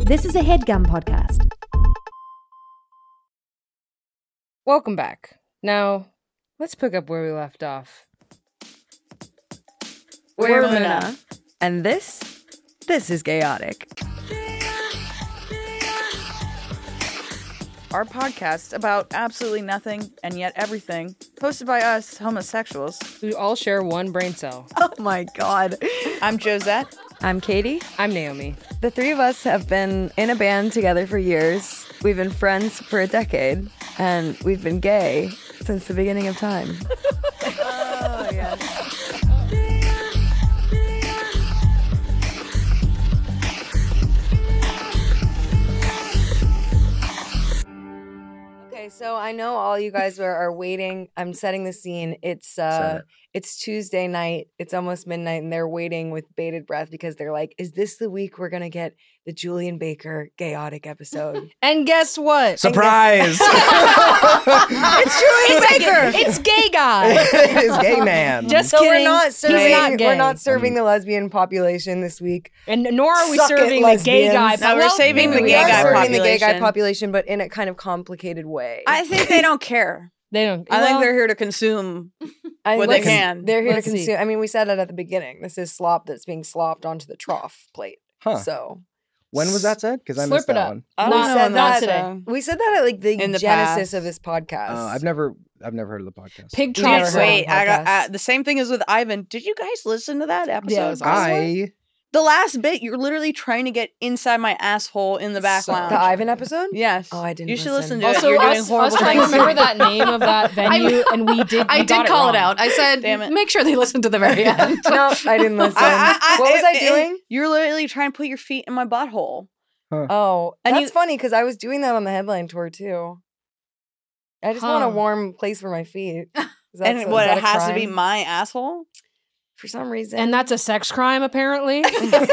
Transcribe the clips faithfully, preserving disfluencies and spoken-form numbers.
This is a HeadGum podcast. Welcome back. Now, let's pick up where we left off. We're Muna. And this, this is Chaotic. Our podcast about absolutely nothing and yet everything, hosted by us homosexuals. We all share one brain cell. Oh my god. I'm Josette. I'm Katie. I'm Naomi. The three of us have been in a band together for years. We've been friends for a decade. And we've been gay since the beginning of time. Oh, yeah. Okay, so I know all you guys are, are waiting. I'm setting the scene. It's uh, it's Tuesday night. It's almost midnight, and they're waiting with bated breath because they're like, "Is this the week we're gonna get the Julian Baker Chaotic episode?" And guess what? Surprise! It's Julian Baker. It's gay guy. It's gay man. Just So kidding. we're not serving. not gay. We're not serving the lesbian population this week. And nor are we Suck it, serving the gay lesbians. guy. No, we're saving we the we gay are guy serving the gay guy population. population, but in a kind of complicated way. I think they don't care. They don't. I well, think they're here to consume. I, what they let's- can. They're here Let's to see. consume. I mean, we said it at the beginning. This is slop that's being slopped onto the trough plate. Huh. So When was that said? Because I Slurp missed it that up. one. I We don't said know when that that's today. uh, we said that at like the, In the genesis past. of this podcast. Uh, I've never, I've never heard of the podcast. pig We never trough. heard Wait, of I got podcast. uh, the same thing as with Ivan. Did you guys listen to that episode? Yeah, it was I The last bit, you're literally trying to get inside my asshole in the back So- lounge. the Ivan episode? Yes. Oh, I didn't You should listen. listen to it. Also, You're doing us, horrible us trying to things. remember that name of that venue, and we did. I we got did call it, wrong. out. I said, Damn it. make sure they listen to the very end. No, I didn't listen. I- I- I- what was I it- it- doing? You're literally trying to put your feet in my butthole. Oh, And that's you- funny because I was doing that on the headline tour too. I just want a Huh. warm place for my feet. Is that- And is what, that it a has to be crime? my asshole? For some reason. And that's a sex crime, apparently.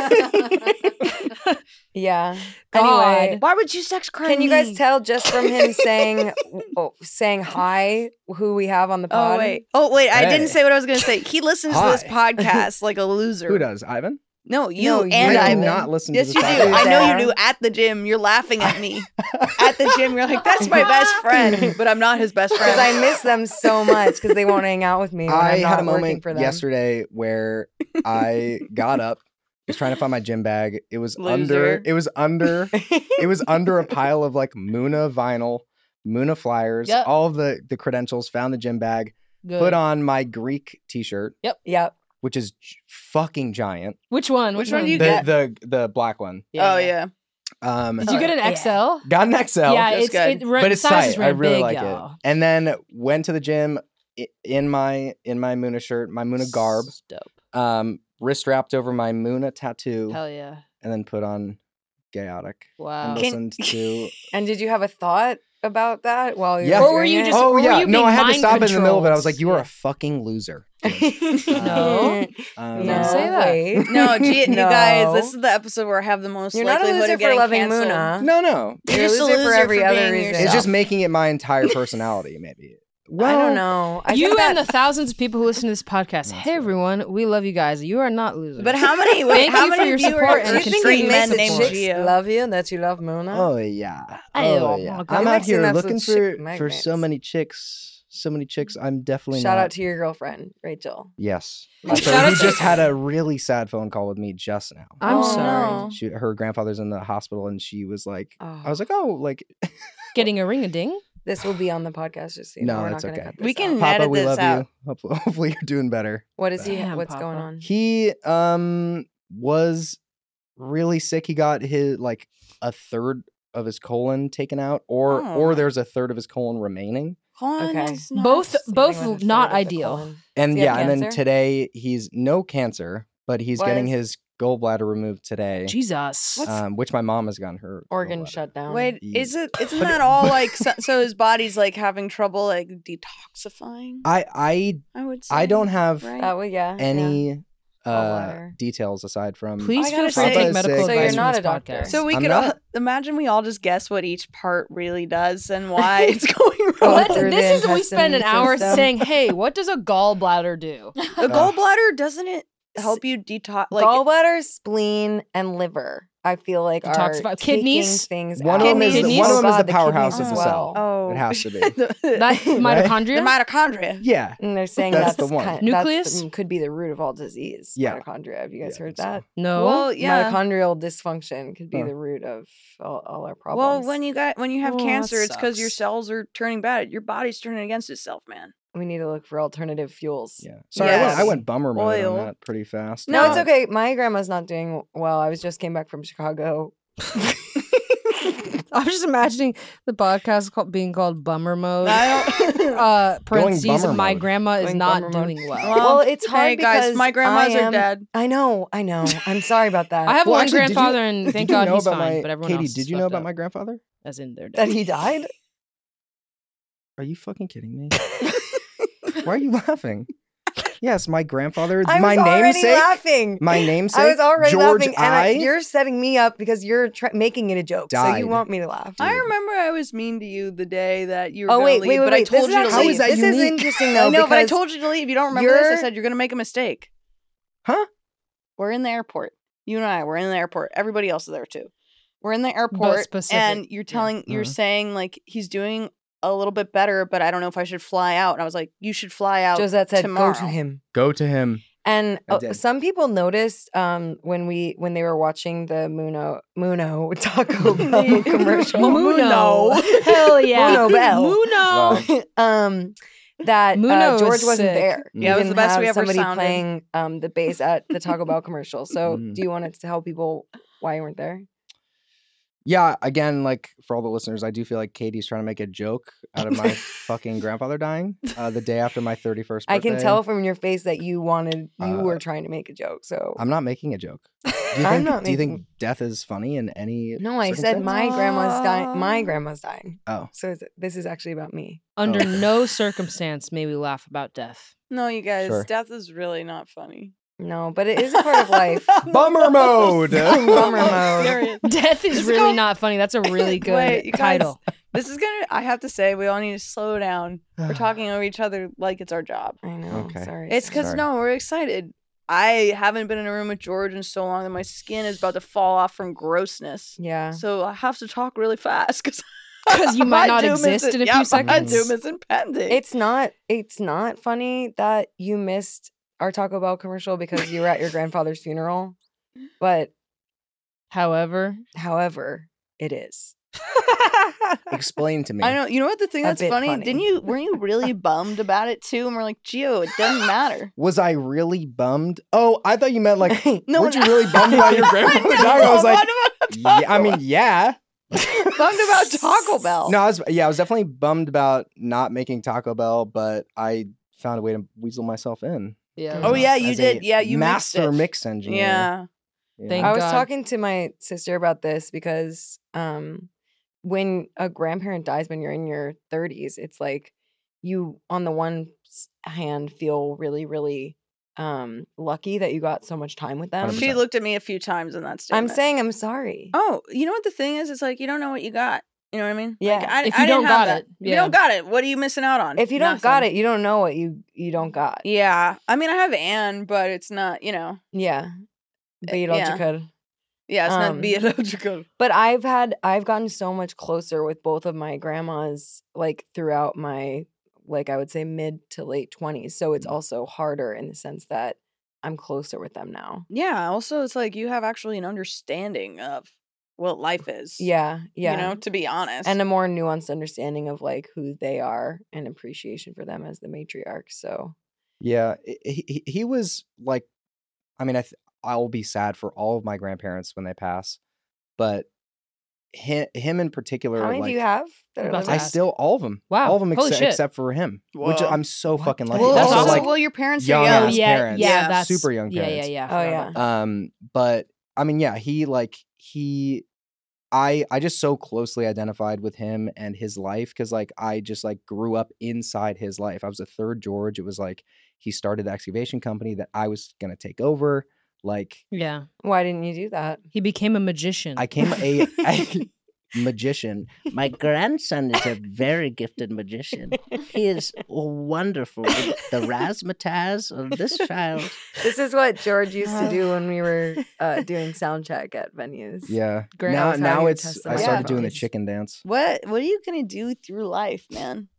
yeah. God. Anyway, Why would you sex crime can you guys me? tell just from him saying oh, saying hi who we have on the pod? Oh, wait. Oh, wait. I Hey. didn't say what I was going to say. He listens to this Hi. podcast like a loser. who does Ivan? No, you No, and you. I do Ivan. not listen Yes, to you this do. podcast. I know There. you do. At the gym, you're laughing at me. At the gym, you're like, that's my best friend. But I'm not his best friend. Because I miss them so much because they won't hang out with me when I I'm not had a working moment for them. yesterday where I got up, was trying to find my gym bag. It was Loser. under. It was under. It was under a pile of like Muna vinyl, Muna flyers, Yep. all of the the credentials. Found the gym bag. Good. Put on my Greek T-shirt, Yep. which is g- fucking giant. Which one? Which one do you The get? the the black one. Oh, yeah. Um, Did you get an Yeah. X L? got an X L. Yeah, That's it's good. it, re- but it's sizes tight. I ran really big, like y'all. it. And then went to the gym i- in my in my Muna shirt, my Muna garb, Dope. um, wrist wrapped over my Muna tattoo, Hell yeah. and then put on Chaotic Wow. and Can- listened to. And did you have a thought about that while you Yeah. were Or were doing you it? just- Oh or were yeah, you no, being I had to mind stop in the middle of it. I was controlled? like, "You are Yeah. a fucking loser." No. Um, Don't say that. wait. No, G- you guys, No. this is the episode where I have the most You're not a likelihood loser of for getting loving canceled. Muna. No, no, You're, You're a just a loser for loser every for other being reason. it's yourself. just making it my entire personality. Maybe. Well, I don't know. I you think that, and the thousands of people who listen to this podcast. Hey, everyone. We love you guys. You are not losers. But how many? Wait, Thank how you for many your viewers support do and you can think treat it men makes the named chicks Gio? love you that you love Muna? Oh yeah. Oh, Oh my yeah. God. I'm You're out mixing here that with looking chick for for magnets. so many chicks. So many chicks. I'm definitely Shout not. out to your girlfriend, Rachel. Yes. Shout So out he to- just had a really sad phone call with me just now. I'm Oh, sorry. no. She, her grandfather's in the hospital, and she was like, Oh. I was like, oh, like, Getting a ring a ding? This will be on the podcast, just so you know. No, We're that's not gonna okay. cut this We can out. Papa, Papa, we this love out. you. Hopefully, hopefully you're doing better. What is he? Damn, What's Papa. going on? He um was really sick. He got his like a third of his colon taken out, or Oh. or there's a third of his colon remaining. Colon Okay. is not- Both Same thing both with a not third of the ideal. colon. And Does he yeah, have and then cancer? today he's no cancer, but he's getting Was- his gallbladder removed today. Jesus. Um, which my mom has gotten her Organ gallbladder. shut down. Wait, Ye- is it? Isn't that all like so, so? His body's like having trouble like detoxifying. I I I would say. I don't have right? That would yeah. yeah. any uh Gallbladder. details aside from Please I feel gotta free to say- take Papa is medical sick. So advice you're from not this a doctor. podcast. So we I'm could not- all, imagine we all just guess what each part really does and why it's going Oh, wrong. Let's, through the this is we spend an intestine hour system. saying, hey, what does a gallbladder do? The gallbladder doesn't it? help you detox. Like gallbladder, spleen, and liver. I feel like Detoxify- are kidneys? taking things One out. of them is the, Kidneys? one of Oh, them is God, the powerhouse kidneys of the as cell. well. oh, It has to be. That the mitochondria. mitochondria. Yeah. And they're saying That's that's, the one. kind, Nucleus? that's the- could be the root of all disease. Yeah. Mitochondria. Have you guys Yeah, I heard think so. that? No. Well, yeah. Mitochondrial dysfunction could be Huh. the root of all, all our Well, problems. when you got when you have Oh, that cancer, it's because your sucks. cells are turning bad. Your body's turning against itself, man. we need to look for alternative fuels. Yeah. Sorry, I, went, I Yes. went bummer mode Oil. on that pretty fast. No, No. it's okay. My grandma's not doing well. I was just came back from Chicago. I was just imagining the podcast called, being called Bummer Mode. I don't. uh, parentheses, bummer my mode. grama is Going not bummer mode. doing well. Well, it's hard hey guys, because my grandmas I are am- dead. I know, I know. I'm sorry about that. I have Well, one actually, did you- grandfather, and Did thank you God know he's about fine. my- But everyone Katie, else did is you know fucked about up, my grandfather? as in their that dead. he died. Are you fucking kidding me? Why are you laughing? Yes, my grandfather. I my was already namesake. laughing. My namesake. I was already George laughing, and I, I. you're setting me up because you're try- making it a joke. So Died. you want me to laugh. I remember I was mean to you the day that you were Oh gonna wait, leave, wait, wait, but wait. I told this you is to actually, How is that this is unique? interesting though. I know, but I because told you to leave. You don't remember this? I you're- said you're gonna make a mistake. Huh? We're in the airport. You and I, we're in the airport. Everybody else is there too. We're in the airport, specific- and you're telling, you're Mhm. saying like he's doing a little bit better, but I don't know if I should fly out. And I was like, you should fly out. Josette said, tomorrow. "Go to him." Go to him. And I uh, did. some people noticed um, when we when they were watching the Muno Muno Taco Bell commercial. Muno. Hell yeah. Muno Bell. Muno. um, that Muno uh, was George wasn't sick. there. Yeah, You it was the didn't best have we ever somebody sounded. playing um, the bass at the Taco Bell commercial. So, Mhm. do you want to tell people why you weren't there? Yeah, again, like for all the listeners, I do feel like Katie's trying to make a joke out of my fucking grandfather dying uh, the day after my thirty-first birthday. I can tell from your face that you wanted, you Uh, were trying to make a joke. So, I'm not making a joke. Do you I'm think, not do you think making- death is funny in any no, I said circumstance? my grandma's dying. My Aw. grandma's dying. Oh. So it's, this is actually about me. Under Oh. no circumstance may we laugh about death. No, you guys, Sure. death is really not funny. No, but it is a part of life. Bummer mode. Bummer mode. Serious. Death is This is really called- not funny. That's a really good Wait, you guys- title. This is gonna. I have to say, we all need to slow down. We're talking over each other like it's our job. I know. Okay. Sorry. It's sorry. because Sorry. no, we're excited. I haven't been in a room with George in so long that my skin is about to fall off from grossness. Yeah. So I have to talk really fast because 'Cause you might not exist in a few My seconds. doom is impending. It's not it's not funny that you missed our Taco Bell commercial because you were at your grandfather's funeral. But However, however, it is. Explain to me. I know. You know what the thing A that's bit funny? funny. Didn't you? Weren't you really bummed about it too? And we're like, Gio, it doesn't matter. Was I really bummed? Oh, I thought you meant like, No, weren't you no. really bummed about your grandfather dying? I was like, Bummed about yeah, I mean, yeah. bummed about Taco Bell. No, I was yeah, I was definitely bummed about not making Taco Bell, but I found a way to weasel myself in. yeah. Oh, yeah, you As a did. Yeah, you mixed master it. mix engineer. Yeah. Yeah. Thank I was God. talking to my sister about this because um when a grandparent dies when you're in your thirties, it's like you on the one s- hand feel really, really um lucky that you got so much time with them. one hundred She percent. looked at me a few times in that I'm statement. saying I'm sorry. Oh, you know what the thing is? It's like you don't know what you got. You know what I mean? Yeah. Like, I, If I you didn't don't have got that. it, If you yeah. don't got it, what are you missing out on? If you don't got Nothing. it, you don't know what you you don't got. Yeah. I mean, I have Anne, but it's not, you know. Yeah. Uh, Biological. Yeah, it's Um, not biological. But I've had I've gotten so much closer with both of my grandmas like throughout my like I would say mid to late twenties. So it's also harder in the sense that I'm closer with them now. Yeah. Also, it's like you have actually an understanding of what life is. Yeah, yeah. You know, to be honest. And a more nuanced understanding of like who they are and appreciation for them as the matriarch. So Yeah, i- he, he he was like, I mean, I th- I'll be sad for all of my grandparents when they pass, but him, him in particular, how many like, do you have? That are About to living? I ask. still all of them. Wow, all of them holy except, shit. except for him, which Whoa. I'm so What fucking the- lucky. well, That's also, also like well, your parents young are ass young. Oh yeah, parents. yeah, Yeah. that's Super young Yeah, yeah, parents. yeah. I Oh, forgot yeah. about that. Um, but I mean, yeah, he like he, I I just so closely identified with him and his life because like I just like grew up inside his life. I was a third George. It was like he started the excavation company that I was gonna take over. Like Yeah, Why didn't you do that? he became a magician. I came a I, magician. My grandson is a very gifted magician. He is wonderful. With the razzmatazz of this child. This is what George used to do when we were uh, doing sound check at venues. Yeah. Great. Now, That was how now you it's. test I the started doing the abilities. chicken dance. What What are you gonna do through life, man?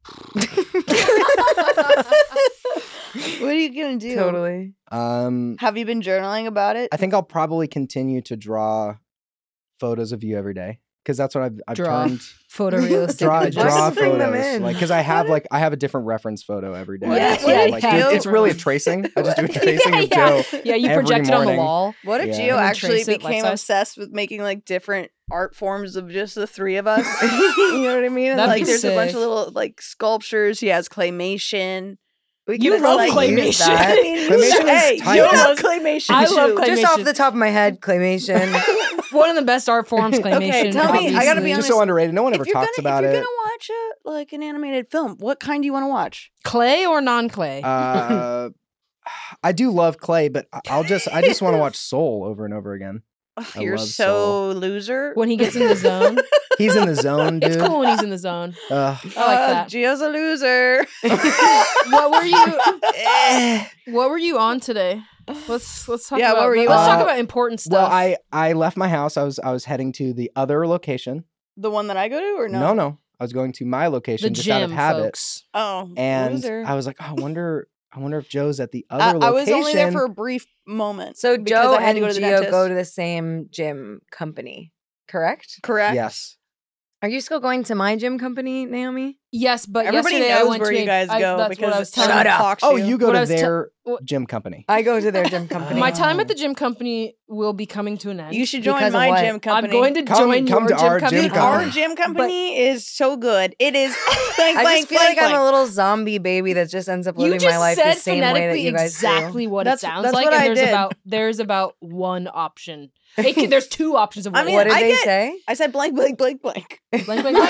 What are you gonna do? Totally. Um, Have you been journaling about it? I think I'll probably continue to draw photos of you every day because that's what I've, I've Draw. turned. Photorealistic. Draw, images. draw Bring them photos, in. like because I have like I have a different reference photo every day. Yeah, So, yeah, like, yeah. it- it's really a tracing. I just do a tracing yeah, of yeah. Joe. Yeah, you every project it on the morning. wall. What if Yeah. Gio And then actually trace it, became life-size? obsessed with making like different art forms of just the three of us? You know what I mean? And, That'd like be there's a bunch sick. of little like sculptures. He has claymation. We You could love like, claymation. use that. Claymation is hey, tight. you Yo, love claymation. I too. love clay- Just off Claymation. the top of my head, claymation. One of the best art forms, claymation. tell me, I gotta be obviously. It's honest. just so underrated. No one ever If you're talks gonna, about if you're it. gonna watch a like an animated film, what kind do you want to watch? Clay or non-clay? Uh, I do love Clay, but I- I'll just I just want to watch Soul over and over again. Ugh, I you're love so Soul. loser. When he gets in the zone. He's in the zone, dude. It's cool when he's in the zone. Uh, I like Uh, that. Gio's a loser. What were you Eh. What were you on today? Let's let's talk Yeah, about what were you let's on? talk Uh, about important stuff. well, I I left my house. I was I was heading to the other location. The one that I go to, or no? No, no, I was going to my location the just out of gym, habit. folks. Oh, And loser. I was like, oh, I wonder, I wonder if Joe's at the other I, location. I was only there for a brief moment. So because Joe I had and to go to the Gio dentist. go to the same gym company, correct? Correct. Yes. Are you still going to my gym company, Naomi? Yes, but Everybody yesterday I knows went where to you a- guys I- go that's because what I was someone telling Shut up. talks Oh, to you go What I to was te- their what- gym company. I go to their gym company. My time at the Oh. gym company will be coming to an end. You should join Because of my what? gym company. I'm going to Come- join come your to our gym gym company. Dude, company. our gym company is so good. It is blank, I blank, just feel blank, like I'm a blank. little zombie baby that just ends up You living just my life said the same way that phonetically you guys exactly what That's- it sounds that's like, what and I there's did. about there's about one option. It can, there's two options of I what do. mean, What it did I they get- say? I said blank, blank, blank, blank. is. Blank, blank,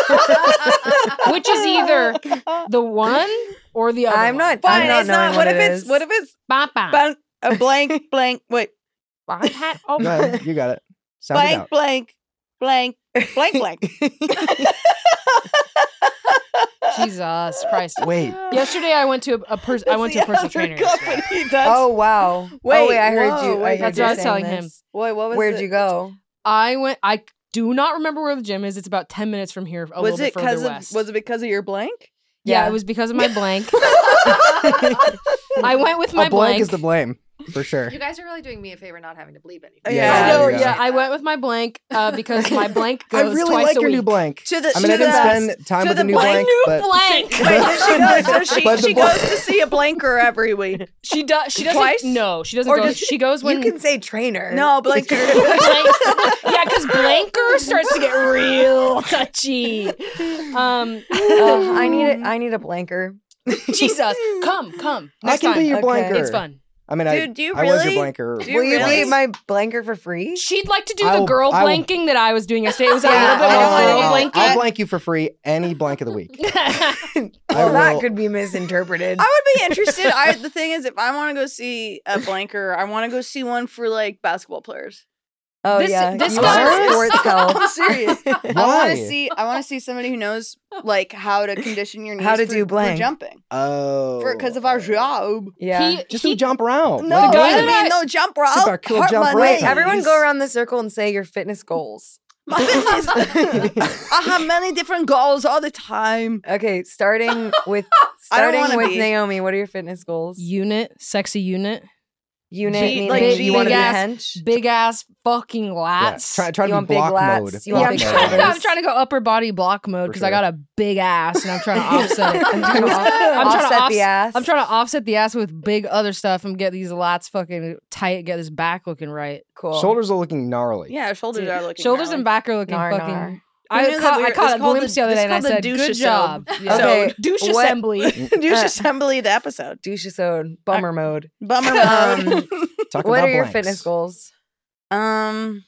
blank. Which is either the one or the other. I'm one. not- Fine, I'm not it's not. knowing What what if it it's is. what if it's Ba, ba. blank, a blank, blank, wait, Ba, hat, oh, Go ahead, you got it. Sound it blank, out. blank, blank, blank, blank. Jesus Christ. Wait, Yesterday I went to a, a person. I went to a personal trainer. yesterday. Company. That's, Oh wow! Wait, oh wait, I heard whoa, you. I wait, heard that's you what I was saying telling him. this. wait, what was Where'd it? you go? I went. I do not remember where the gym is. It's about ten minutes from here. A Was little it bit because further of west. was it because of your blank? yeah, Yeah. it was because of my blank. I went with my a blank is the blame for sure. You guys are really doing me a favor not having to bleep anything. Yeah, I there know, you yeah, go. I went with my blank uh, because my blank I goes really twice like a your week. new blank. To the I mean, I to didn't the- spend time to with the the new blank- blank, but blank. Wait, does she go? So she But the she blank- goes to see a blanker every week. She does. She doesn't. Twice? No, she doesn't Or go. does She goes when. you can say trainer. No, blanker. Blank, yeah, because blanker starts to get real touchy. Um, Oh, I need it. I need a blanker. Jesus, come, come. I Next can time. be your Okay. blanker. It's fun. I mean, I, Dude, do you I was your really? blanker. Do you Will you really? be my blanker for free? She'd like to do I the will- girl I will- blanking that I was doing yesterday. It was a Yeah, little bit I more don't girl wanna- I'll, blanking. I'll blank you for free any blank of the week. I Well, that will- could be misinterpreted. I would be interested. I the thing is, if I want to go see a blanker, I want to go see one for like basketball players. oh this- yeah, this you guy- want sports health. I'm serious. I want Why? to see. I want to see somebody who knows like how to condition your knees How to for, do for blank. jumping Oh, for because of our job. Yeah. He, just he, do jump around. No, Let it guy I go. that mean no jump rope. Super cool Hurt jump my rope. Wait, legs. everyone go around the circle and say your fitness goals. My fitness. I have many different goals all the time. Okay, starting with I don't starting wanna with be. Naomi. What are your fitness goals? unit, sexy unit, Unit G- meaning like you G- want to be big ass- hench. big ass fucking Yeah, lats. Try, try You to want be big block lats? mode. You want Yeah, I'm, big Block trying, mode. I'm trying to go upper body block mode For because I sure. got a big ass and I'm trying to offset it. I'm trying to off- I'm trying to offset offs- the ass. I'm trying to offset the ass with big other stuff and get these lats fucking tight, get this back looking right. cool. Shoulders are looking gnarly. Yeah, shoulders are looking. Shoulders gnarly. and back are looking Nar, fucking. nar. I knew that caught, we I were- caught it's a called glimpse the- the other it's day and I called the said, douche "Good episode." job." Yeah. Okay, douche what- assembly. Douche assembly the episode. douche episode. Bummer mode. Bummer Um, mode. Talk What about are your blanks. fitness goals? Um,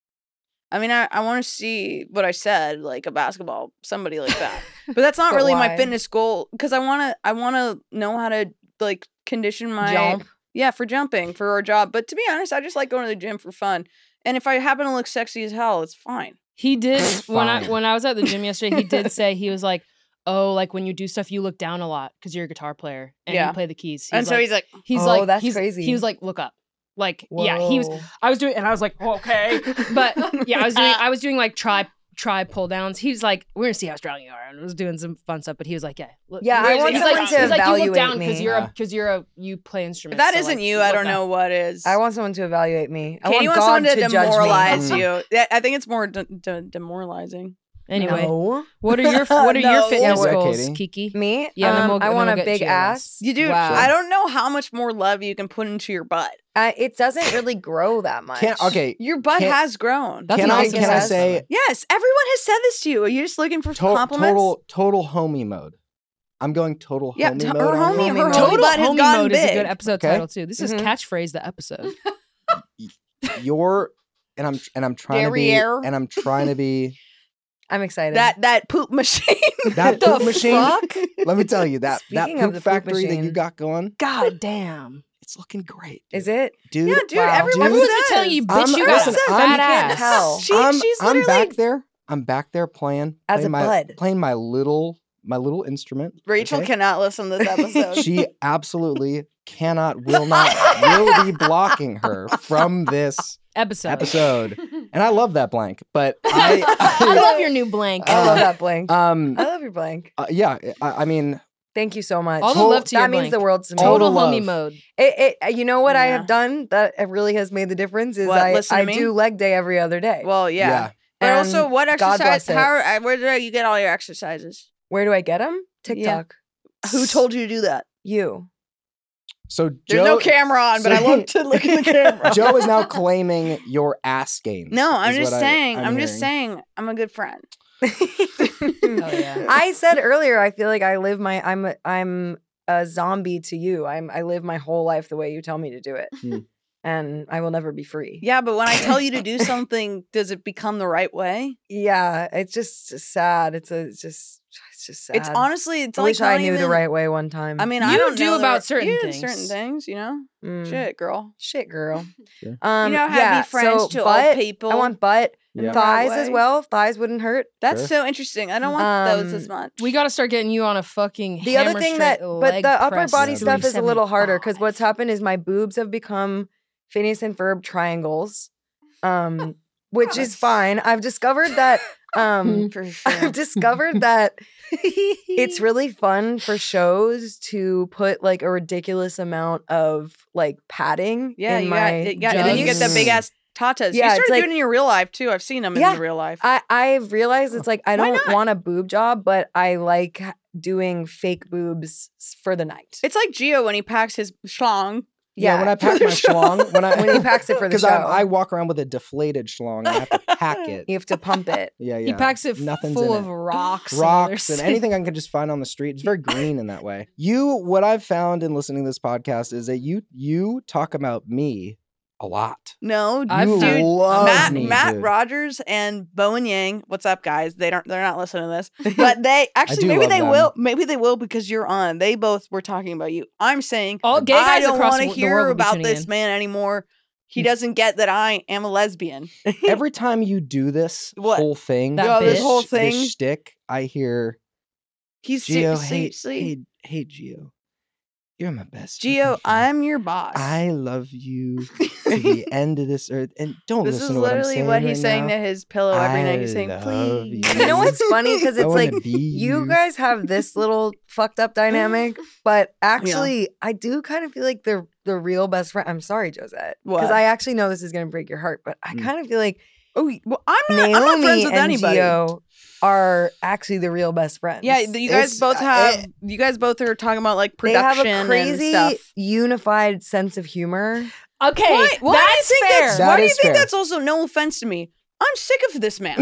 I mean, I, I want to see what I said, like a basketball, somebody like that. But that's not But really why? my fitness goal because I want to. I want to know how to like condition my Jump. yeah for jumping for our job. But to be honest, I just like going to the gym for fun. And if I happen to look sexy as hell, it's fine. He did when I Fine. when I was at the gym yesterday. He did say he was like, "Oh, like when you do stuff, you look down a lot because you're a guitar player and Yeah. you play the keys." And so like, he's like, he's Oh, like, that's he's, crazy. He was like, "Look up." Like, yeah, he was. Whoa. I was doing, and I was like, okay, but yeah, I was doing, I was doing like try try pull downs. He was like, we're gonna see how strong you are, and I was doing some fun stuff. But he was like, yeah, look, Yeah, he's I want he's someone like, to he's like, you look evaluate down because me. you're a Yeah. because you're a you play if instruments. that so, isn't like, you, I look don't up. know what is. I want someone to evaluate me. I Katie want wants God someone to, to judge demoralize me. you. Yeah, I think it's more de- de- demoralizing. Anyway, No. what are your what are your No. fitness Yeah, what, goals, Katie? Kiki? Me? Yeah, and then um, we'll- I and then want we'll a get big to your ass. You do. Wow. I don't know how much more love you can put into your butt. Uh, it doesn't really grow that much. Can't, okay. Your butt Can't- has grown. That's can an I awesome can I says. say Yes, everyone has said this to you. Are you just looking for to- compliments? total total homie mode? I'm going total Yeah, homie t- mode. her on homie- you. her Homie homie mode. Total butt has homie gotten mode is a big. good episode Okay. title too. This is Mhm. catchphrase the episode. You're and I'm and I'm trying Derriere. to be and I'm trying to be I'm excited. That that poop machine. that The poop machine. fuck? Let me tell you that that Speaking of poop the poop factory that you machine. got going, God damn. it's looking great. Is it? dude? Yeah, dude. Wow. Everyone Dude. says. Everyone's telling you, bitch, I'm- you got listen, some I'm- fat You can't ass. tell. She, I'm, she's I'm literally back there. I'm back there playing As playing a my, bud. playing my little my little instrument. Rachel okay? cannot listen to this episode. She absolutely cannot, will not, will be blocking her from this Episode. episode. And I love that blank, but I, I love your new blank. I love that blank. um, I love your blank. uh, yeah, I, I mean, Thank you so much. All the Tot- love to your that means blank. the world to me. Total Total homie love. mode. It, it, you know what I Yeah. have done that it really has made the difference is What, I, listen to I me? do leg day every other day. well, yeah. yeah. But And also, what God exercise? bless it. How? uh, Where do you get all your exercises? Where do I get them? TikTok. Who told you to do that? You. So There's Joe, no camera on, but I so- love to look at the camera. Joe is now claiming your ass games. No, I'm is just what I- saying. I'm I'm just hearing. saying. I'm a good friend. Oh, yeah. I said earlier, I feel like I live my I'm a, I'm a zombie to you. I'm I live my whole life the way you tell me to do it. Hmm. And I will never be free. Yeah, but when I tell you to do something, does it become the right way? Yeah, it's just sad. It's a it's just it's just sad. It's honestly, it's I like wish I not knew even, the right way one time. I mean, I You don't do know the about right- certain you do things. certain things, you know. Mm. Shit, girl. Shit, girl. Sure. Um, you know how yeah, to be friends so to butt, old people. I want butt, in the Yeah. right thighs as way. well. Thighs wouldn't hurt. That's Sure. so interesting. I don't want those Um, as much. We got to start getting you on a fucking The other hammer thing straight that, but leg the upper press body Yeah, stuff is a little harder because what's three seventy-five. happened is my boobs have become Phineas and Ferb triangles, um, which is fine. I've discovered that. Um, for sure. I've discovered that it's really fun for shows to put like a ridiculous amount of like padding. yeah, in you my got, yeah, and then you get the jugs. big ass tatas. Yeah, you it's started like- doing it in your real life too. I've seen them Yeah, in real life. I I've realized it's like I Why don't not? want a boob job, but I like h- doing fake boobs s- for the night. it's like Gio when he packs his schlong. Yeah, when I pack my schlong, when I When he packs it for the because show. I, I walk around with a deflated schlong and I have to pack it. You have to pump it. Yeah, yeah. He packs it Nothing's full in of it. rocks, rocks and other anything I can just find on the street. It's very green in that way. You, what I've found in listening to this podcast is that you you talk about me a lot. No, I've You found- love Matt me, Matt dude. Rogers and Bowen Yang. What's up, guys? They don't. They're not listening to this, but they actually do maybe love they them. will. Maybe they will because you're on. They both were talking about you. I'm saying All gay I guys don't across want the to w- the hear world will be about tuning this in. man anymore. He doesn't get that I am a lesbian. Every time you do this What? whole thing, That Yo, this bitch. whole sh- thing. this shtick, I hear He's Gio, ser- hey, seriously, hey, hey, Gio, you're my best. Gio, friend. I'm your boss. I love you to the end of this earth, and don't this is listen to what I'm literally saying what he's right saying now. to his pillow every night. He's I saying, love "Please." You know what's funny? Because I it's wanna like be you guys have this little fucked up dynamic, but actually, I do kind of feel like the the real best friend. I'm sorry, Josette, because What? I actually know this is gonna break your heart, but I Mm. kind of feel like Oh, well, I'm not. Naomi I'm not friends with and anybody. Gio are actually the real best friends. Yeah, you guys It's- both uh, have. it- you guys both are talking about like they have production a crazy and stuff. unified sense of humor. Okay, Why, why that's do you think fair. that's? That why do you is think fair. that's also no offense to me? I'm sick of this man.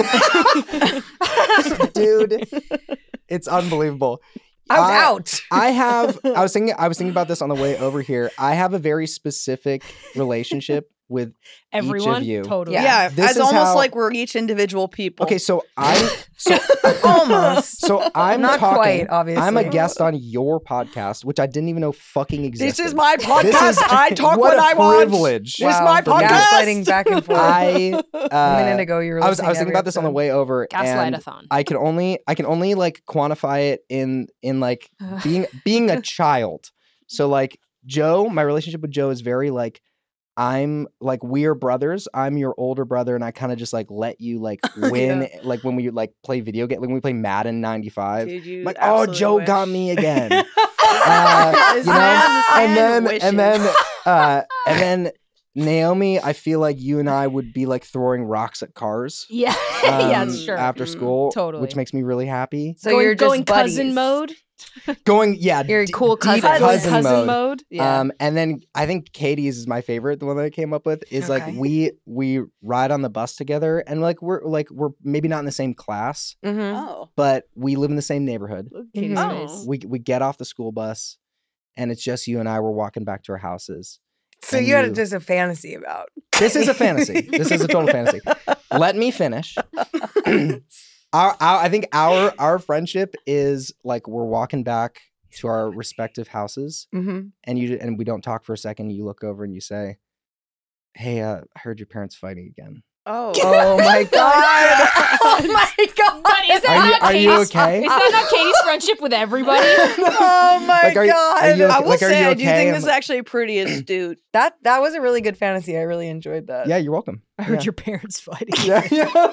Dude, it's unbelievable. I was I- out. I have. I was thinking. I was thinking about this on the way over here. I have a very specific relationship with Everyone, each of you. totally. Yeah. Yeah, This as is almost how- like we're each individual people. Okay, so I'm so Almost. so I'm Not talking. quite, obviously. I'm a guest on your podcast, which I didn't even know fucking existed. This is my This podcast. is- I talk what when a I want. privilege. This is my Wow. podcast. Gaslighting back and forth. I uh, a minute ago, you were. I was I listening was to thinking every about this on the episode. way over, and Gaslight-a-thon. I can only I can only like quantify it in in like being being a child. So like Joe, my relationship with Joe is very like I'm like we're brothers. I'm your older brother, and I kind of just like let you like win. Like when we like play video game, like when we play Madden ninety-five. Dude, you Like oh, absolutely Joe wish. got me again. uh, This you know, man- this and man then wishes. and then uh, and then Naomi, I feel like you and I would be like throwing rocks at cars. Yeah, yeah, um, sure. After Mm, school, totally. which makes me really happy. So going, you're just going cousin buddies. mode. Going, yeah, You're d- cool deep cousins. cousin, cousin mode. mode. Yeah. Um, and then I think Katie's is my favorite. The one that I came up with is Okay. like we we ride on the bus together, and like we're like we're maybe not in the same class, Mhm. Oh. but we live in the same neighborhood. Katie's Oh. face. We we get off the school bus, and it's just you and I. We're walking back to our houses. So And you had you- just a fantasy about. This is a fantasy. This is a total fantasy. Let me finish. our, our, I think our our friendship is like we're walking back to our respective houses, Mm-hmm. and you and we don't talk for a second. You look over and you say, "Hey, uh, I heard your parents fighting again." Oh. Oh my god! Oh my god! But is that Are you- not are you Katie's, okay? Is that not Katie's friendship with everybody? Oh my Like, are you- god! are you- I will like, are say, you I do okay? think I'm this is like- actually pretty astute. that that was a really good fantasy. I really enjoyed that. Yeah, you're welcome. I heard Yeah. your parents fighting. Yeah, yeah.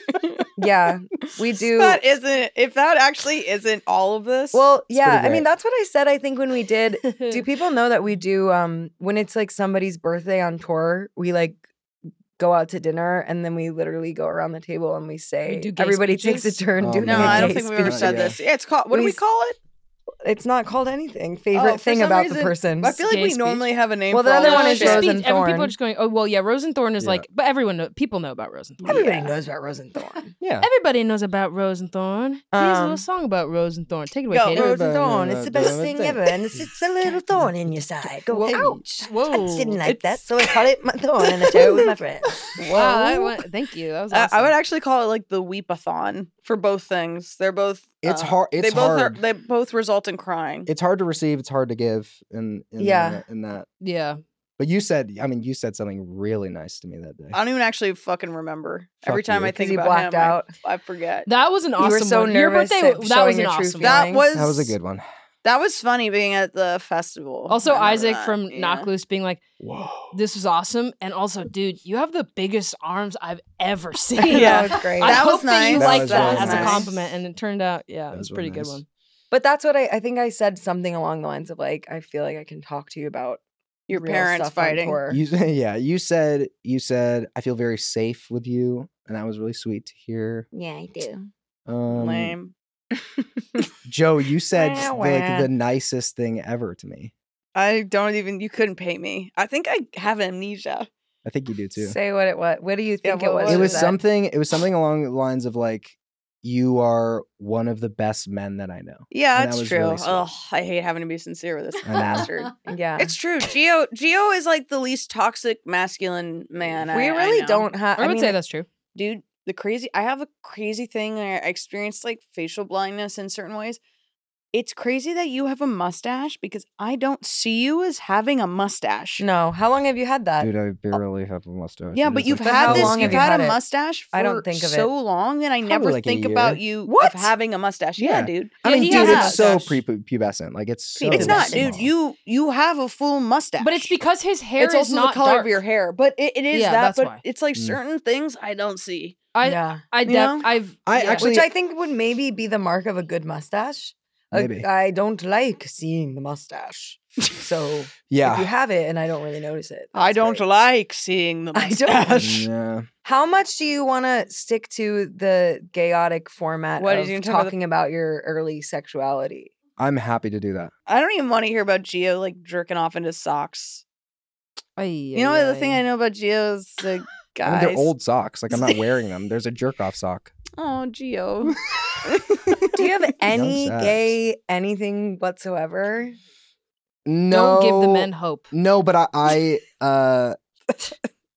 Yeah, we do. That isn't. If that actually isn't all of this. Well, yeah. pretty I mean, great. that's what I said. I think when we did. Do people know that we do? Um, when it's like somebody's birthday on tour, we like go out to dinner and then we literally go around the table and we say do gay everybody takes a speeches? turn Oh, doing no, a man. I don't gay think we've ever speech. said Yeah. this. Yeah, it's called. What do We we s- call it? It's not called anything. Oh, Favorite for thing some about reason- the person. I feel like Gay we speech. normally have a name. Well, for the all other that one No, is it's just shit. Rose speech. Every, people Rosenthorn. are just going, oh, well, yeah, Rosenthorn is Yeah. like, but everyone, know, people know about Rosenthorn. Everybody Yeah. knows about Rosenthorn. Yeah. Everybody knows about Rosenthorn. Here's a little Um, song about Rosenthorn. Take it away, Go, Katie. Rose- Rosenthorn, it's the best Everybody thing knows ever, and it's, it's a little thorn in your side. Go, Whoa. ouch! Whoa. I didn't like that, It's- so I call it my thorn, and I share it with my friends. Wow, that went, thank you. That was I- awesome. I would actually call it like the weepathon for both things. They're both. It's uh, hard- it's they both hard. Are, they both result in crying. It's hard to receive. It's hard to give. In, in Yeah. that- in that. yeah. But you said, I mean, you said something really nice to me that day. I don't even actually fucking remember. Every Fuck time you. I 'Cause think you about blacked him, I- out. I, forget. That was an You awesome were so one. Your nervous birthday, at that showing was an your true awesome That one. feelings. was That was a good one. That was funny being at the festival. Also, I remember Isaac that, from yeah. Knock Loose being like, Whoa. this was awesome. And also, dude, you have the biggest arms I've ever seen. Yeah. That was great. I That hope was that you nice. That like was that really as a nice. compliment. And it turned out, yeah, That it was was a pretty really good nice. one. But that's what I, I think I said something along the lines of like, I feel like I can talk to you about Your real parents stuff on fighting. tour. You yeah, you said you said I feel very safe with you, and that was really sweet to hear. Yeah, I do. Um, Lame. Joe, you said Wah, like wah. the nicest thing ever to me. I don't even. You couldn't pay me. I think I have amnesia. I think you do too. Say what it was. What do you Yeah, think what it was? was It was that- something. It was something along the lines of like, you are one of the best men that I know. Yeah, And that it's was true. really sweet. Ugh, I hate having to be sincere with this I know. bastard. Yeah. It's true. Geo Geo is like the least toxic masculine man. we I, I really know. don't have. I I would mean, say that's true. dude. The crazy. I have a crazy thing. I I experienced like facial blindness in certain ways. It's crazy that you have a mustache because I don't see you as having a mustache. No. How long have you had that? Dude, I barely have a mustache. Yeah, It but is, you've like, But had how this. long You've have you had, had a it? mustache for I don't think of it. so long, and I Probably never like a think year. about you What? of having a mustache. Yeah, Yeah. dude. I Yeah, mean, he dude, has it's a so mustache. prepubescent. Like it's so It's not, dude. small. You you have a full mustache, But it's because his hair it's is also not the color dark. of your hair. But it, it is Yeah, that. that's But why. it's like Mm. certain things I don't see. I, yeah. I, You def- know? I've, I yeah. actually- Which I think would maybe be the mark of a good mustache. Uh, Maybe. I don't like seeing the mustache. So if you Yeah. have it and I don't really notice it. I that's don't great. like seeing the I don't. mustache. Yeah. How much do you want to stick to the chaotic format What, of is you gonna talk about the- talking about your early sexuality? I'm happy to do that. I don't even want to hear about Geo like jerking off into socks. Ay, You know ay, the thing ay. I know about Geo is the I mean, guys. they're old socks. Like I'm not wearing them. There's a jerk off sock. Oh, Geo. Do you have any sex. gay anything whatsoever? No. Don't give the men hope. No, but I, I uh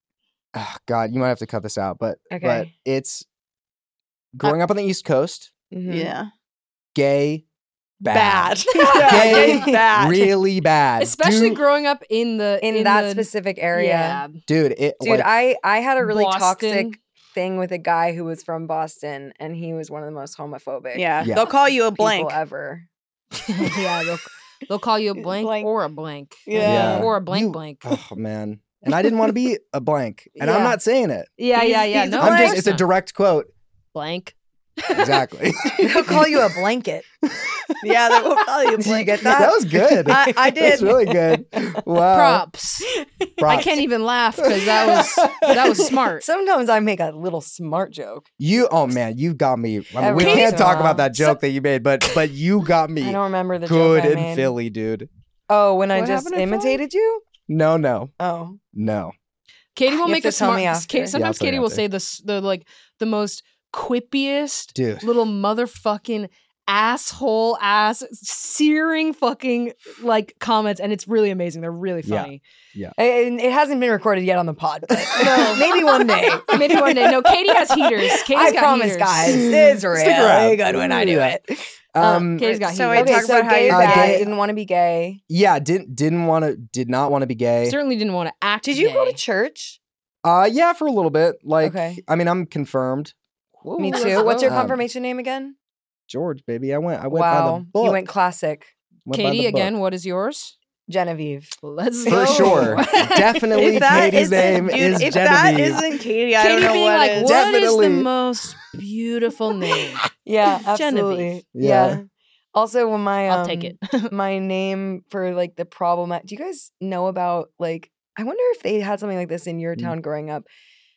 oh, God, you might have to cut this out, but but Okay. it's growing up on the East Coast, Mhm. Yeah. gay, bad, Bad. Yeah, Gay, gay bad. really bad, Especially dude, growing up in the In, that the, specific area. Yeah. dude. It Dude, like, I, I had a really Boston. toxic thing with a guy who was from Boston, and he was one of the most homophobic Yeah. Yeah. They'll call you a people blank. ever. yeah, they'll, they'll call you a blank, Blank. or a blank. Yeah. Or a blank You- blank. Oh man, and I didn't want to be a blank, and I'm Yeah. not saying it. yeah, He's- yeah, yeah. he's No, a I'm of just course it's a not. direct quote. blank. Exactly. They'll call you a blanket. Yeah, they will call you a Did you blank. get that? That was good. I- I That's did. really good. Wow. Props. I Props. can't even laugh because that was that was smart. Sometimes I make a little smart joke. You, oh man, you got me. I mean, Every we once can't in a talk while. about that joke that you made, but but you got me I don't remember the good joke I in made. Philly, dude. Oh, when I What just happened in Philly? imitated you? No, no, Oh. no. Katie will You have make to a tell smart. me after. Katie, Yeah, sometimes I'll tell you Katie will after. say the s- the like the most quippiest Dude. little motherfucking asshole ass searing fucking like comments, and it's really amazing. They're really Yeah. funny. And it hasn't been recorded yet on the pod, but no, maybe one day. Maybe one day. No, Katie has heaters. Katie's I got promise, heaters. guys. It's Stick really around. good when I do it. Um, Katie's got So heaters. wait, Okay, talk so about how gay you Uh, bad, gay- didn't want to be gay. yeah, didn't didn't want to, did not want to be gay. Certainly didn't want to act. Did you go to gay. church? Uh, yeah, for a little bit. Like, Okay. I mean, I'm confirmed. Me let's too. What's your Um, confirmation name again? George, baby, I went. I went by the Wow. book. You went classic. Went by Katie the book. again? What is yours? Genevieve. Let's For go. sure. Definitely If that Katie's isn't- name dude, is if that Genevieve. isn't Katie, I Katie don't know being what like, is. what is Definitely. the most beautiful name? Yeah, Genevieve. absolutely. Yeah. Yeah. Also, when my um, I'll take it. my name for like the problem. Do you guys know about like? I wonder if they had something like this in your Mm. town growing up.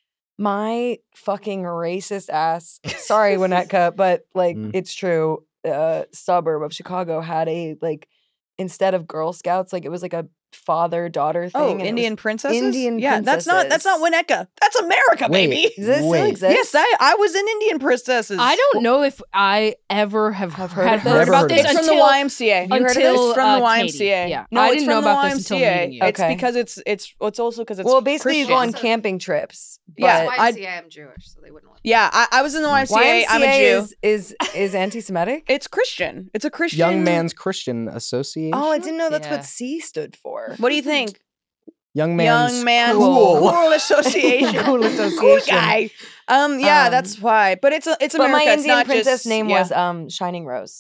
My fucking racist ass. Sorry, Winnetka, but like Mm. it's true. Uh, suburb of Chicago had a like instead of Girl Scouts, like it was like a father daughter thing. Oh, and it was- Indian princesses. Indian yeah, that's not that's not princesses. Winnetka. That's America, Wait, baby. Does this Wait. still exist? Yes, I, I was in Indian princesses. I don't know if I ever have, Have heard had of heard, this? Never about heard of this It's this. from until the Y M C A. You heard of this? until, It's from uh, the Y M Katie. C A. Yeah, No, I it's didn't from know the about this until Y M C A. meeting you. It's Okay. because it's it's it's also because it's well, basically you go on Christian. camping trips. Yeah, but I- Y M C A, I'm Jewish, so they wouldn't let me. Yeah, I, I was in the Y M C A. Y M C A I'm a Jew. is is, is anti-Semitic. It's Christian. It's a Christian. Young Man's Christian Association. Oh, I didn't know that's Yeah. what C stood for. What do you think? Young Man's Young Man Cool. Cool Association. Cool Cool association. guy. Um, yeah, Um, that's why. But it's a, it's But America. my It's Indian not princess just, name yeah. was um Shining Rose.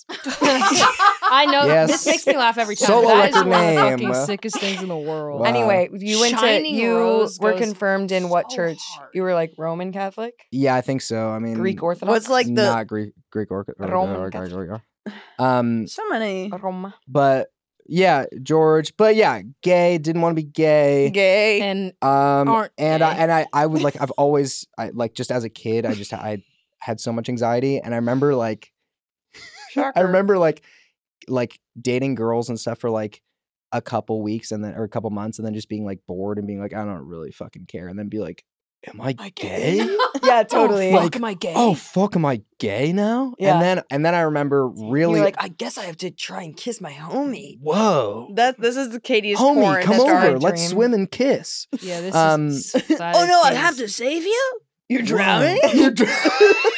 I know Yes. this makes me laugh every time. Solo That is record one of the name. fucking sickest things in the world. Wow. Anyway, you went Shining to you Rose were goes confirmed in what so church? hard. You were like Roman Catholic, Yeah, I think so. I mean, Greek Orthodox. What's like the not Greek Greek or, or, Roman or- or- Catholic. or- or- um, so many Roma. but yeah, George. But yeah, gay. Didn't want to be gay. gay? And Um, aren't and I gay. and I I would like I've always I like just as a kid I just I had so much anxiety, and I remember like I remember like like dating girls and stuff for like a couple weeks and then or a couple months, and then just being like bored and being like I don't really fucking care, and then be like, am I gay? Yeah, totally. Oh, fuck, Like, am I gay? Oh fuck, am I gay now? Yeah. And then and then I remember really You're like, I guess I have to try and kiss my homie. whoa, That this is the Katie's homie, porn. come That's over, my let's dream. swim and kiss. yeah, this Um, is. that Oh is no, I Katie's- have to save you. You're Whoa. drowning. You're dr-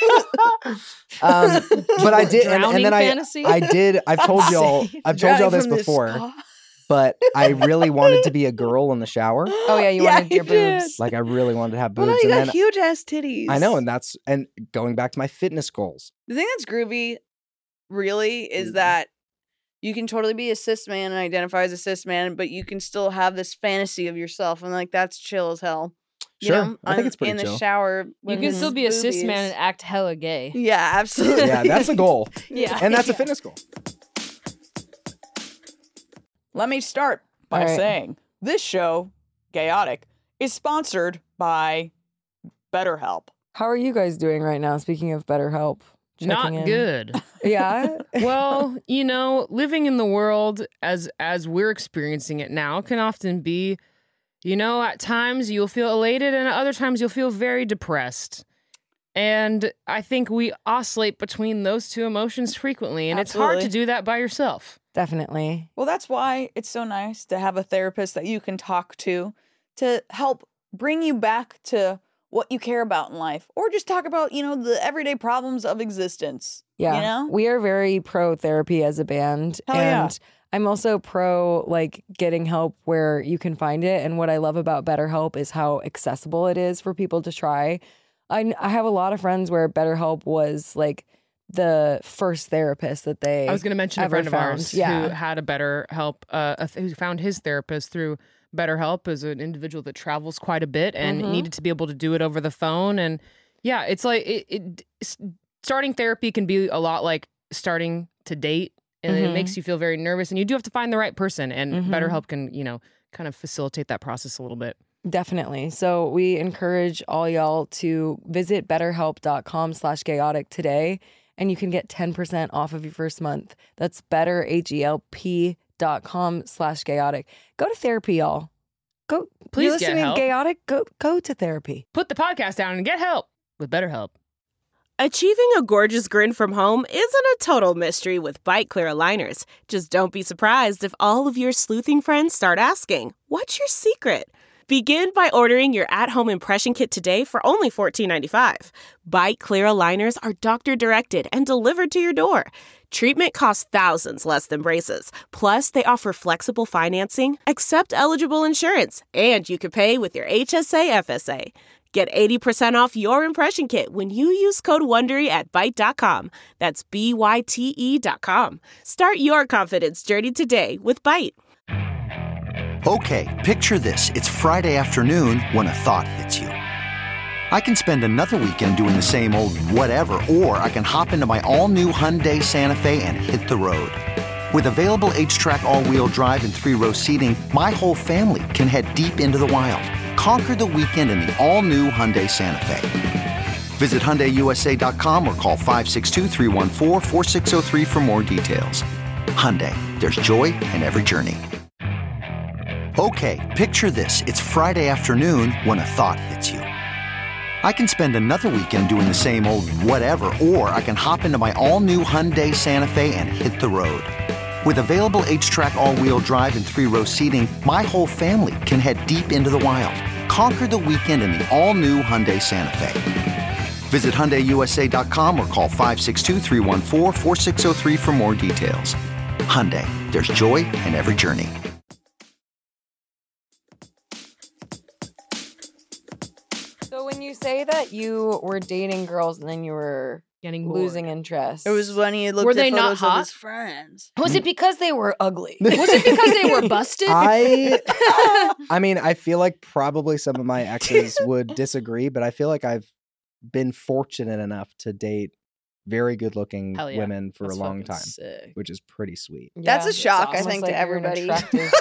um, but I did, and, and Drowning then I, fantasy? I did. I've told y'all, I've told y'all this Drowning from before, spa. but I really wanted to be a girl in the shower. Oh yeah, you Yeah, wanted your you did. boobs. Like I really wanted to have Well, boobs, no, you and got then huge ass titties. I know, and that's and going back to my fitness goals. The thing that's groovy, really, is Mhm. that you can totally be a cis man and identify as a cis man, but you can still have this fantasy of yourself, and like that's chill as hell. You Sure, know, I think on- it's pretty in chill. the shower. You with can his still be a cis man boobies. and act hella gay. Yeah, absolutely. Yeah, that's the goal, Yeah, and that's a fitness goal. Let me start by All right. saying this show, Chaotic, is sponsored by BetterHelp. How are you guys doing right now? Speaking of BetterHelp, Not checking in. good. Yeah. Well, you know, living in the world as as we're experiencing it now can often be, you know, at times you'll feel elated and at other times you'll feel very depressed. And I think we oscillate between those two emotions frequently, and it's hard to Absolutely. do that by yourself. Definitely. Well, that's why it's so nice to have a therapist that you can talk to to help bring you back to what you care about in life, or just talk about, you know, the everyday problems of existence. Yeah. You know? We are very pro therapy as a band. Hell and yeah. I'm also pro like getting help where you can find it. And what I love about BetterHelp is how accessible it is for people to try. I, I have a lot of friends where BetterHelp was like the first therapist that they I was going to mention a ever friend of found. ours Yeah. who had a BetterHelp, uh, a th- who found his therapist through BetterHelp as an individual that travels quite a bit and Mhm. needed to be able to do it over the phone. And yeah, it's like it, it s- starting therapy can be a lot like starting to date, and it Mhm. makes you feel very nervous. And you do have to find the right person, and Mhm. BetterHelp can, you know, kind of facilitate that process a little bit. Definitely. So we encourage all y'all to visit betterhelp.com slash chaotic today, and you can get ten percent off of your first month. That's better, H-E-L-P dot com slash chaotic. Go to therapy, y'all. Go. Please You're get listening to help. Chaotic? Go, go to therapy. Put the podcast down and get help with BetterHelp. Achieving a gorgeous grin from home isn't a total mystery with Bite Clear aligners. Just don't be surprised if all of your sleuthing friends start asking, "What's your secret?" Begin by ordering your at-home impression kit today for only fourteen ninety-five. Bite Clear aligners are doctor-directed and delivered to your door. Treatment costs thousands less than braces. Plus, they offer flexible financing, accept eligible insurance, and you can pay with your H S A F S A. Get eighty percent off your impression kit when you use code WONDERY at byte dot com. That's B Y T E dot com. Start your confidence journey today with Byte. Okay, picture this. It's Friday afternoon when a thought hits you. I can spend another weekend doing the same old whatever, or I can hop into my all-new Hyundai Santa Fe and hit the road. With available H-Track all-wheel drive and three-row seating, my whole family can head deep into the wild. Conquer the weekend in the all-new Hyundai Santa Fe. Visit Hyundai U S A dot com or call five six two, three one four, four six zero three for more details. Hyundai, there's joy in every journey. Okay, picture this. It's Friday afternoon when a thought hits you. I can spend another weekend doing the same old whatever, or I can hop into my all-new Hyundai Santa Fe and hit the road. With available H-Track all-wheel drive and three-row seating, my whole family can head deep into the wild. Conquer the weekend in the all-new Hyundai Santa Fe. Visit Hyundai U S A dot com or call five six two, three one four, four six zero three for more details. Hyundai, there's joy in every journey. So when you say that you were dating girls and then you were Getting losing interest, It was when he looked Were at they not photos of hot? his friends. was it because they were ugly? Was it because they were busted? I I mean, I feel like probably some of my exes would disagree, but I feel like I've been fortunate enough to date very good looking Hell yeah. women for That's a long fucking time, sick. which is pretty sweet. That's a it's shock, I almost think, to like you're an everybody. attractive-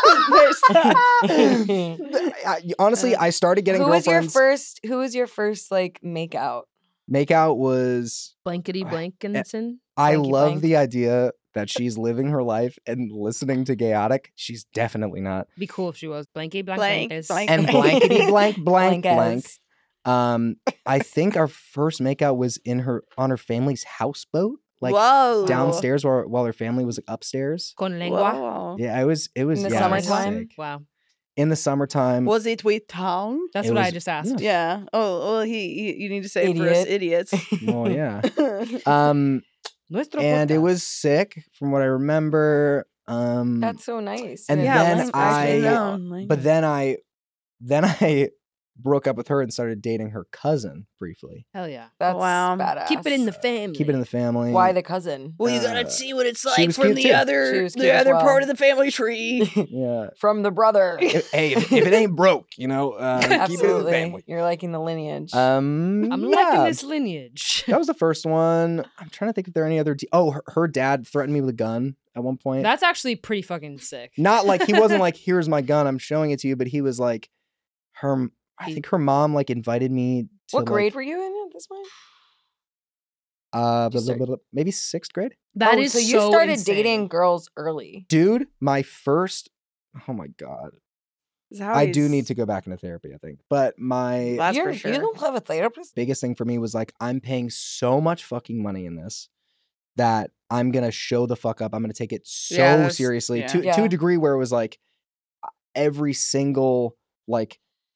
I- honestly, I started getting Who was your girlfriends. first? Who was your first like make out? Makeout was Blankety Blankinson. I Blanky love blank. the idea that she's living her life and listening to Chaotic. She's definitely not. Be cool if she was. Blanky Blank, Blankers. blank. And blankety blank blank Blank as. blank. Um, I think our first makeout was in her on her family's houseboat, like Whoa. downstairs while while her family was upstairs. Con lengua. Whoa. Yeah, it was it was In the yeah, it was summertime? sick. Wow. In the summertime. Was it with tongue? That's It what I was- just asked. yeah. Yeah. Oh, well, he, he you need to say it for us idiots. Well, yeah. Um, and it was sick from what I remember. Um, That's so nice. and yeah, then let's break it I- down, like- but then I, then I broke up with her and started dating her cousin briefly. Hell yeah. That's Wow. badass. Keep it in the family. Keep it in the family. Why the cousin? well, you uh, gotta see what it's she like was from cute the too. She other was cute the as other well. part of the family tree. Yeah. From the brother. If- hey, if, if it ain't broke, you know, uh, keep it in the Absolutely. family. You're liking the lineage. Um, I'm yeah, liking this lineage. That was the first one. I'm trying to think if there are any other. De- oh, her, her dad threatened me with a gun at one point. That's actually pretty fucking sick. Not like he wasn't like, "Here's my gun, I'm showing it to you," but he was like, her. I He- think her mom like invited me to what grade like, were you in at this point? uh, Just blah, blah, start- blah, maybe sixth grade. That oh, is so you started insane. dating girls early. Dude, my first. Oh my god, Is how I do he's- need to go back into therapy. I think, but my That's You're, for sure. You don't have a therapist. biggest thing for me was like, I'm paying so much fucking money in this that I'm gonna show the fuck up. I'm gonna take it so Yeah, that's- seriously yeah. to to Yeah. a degree where it was like every single like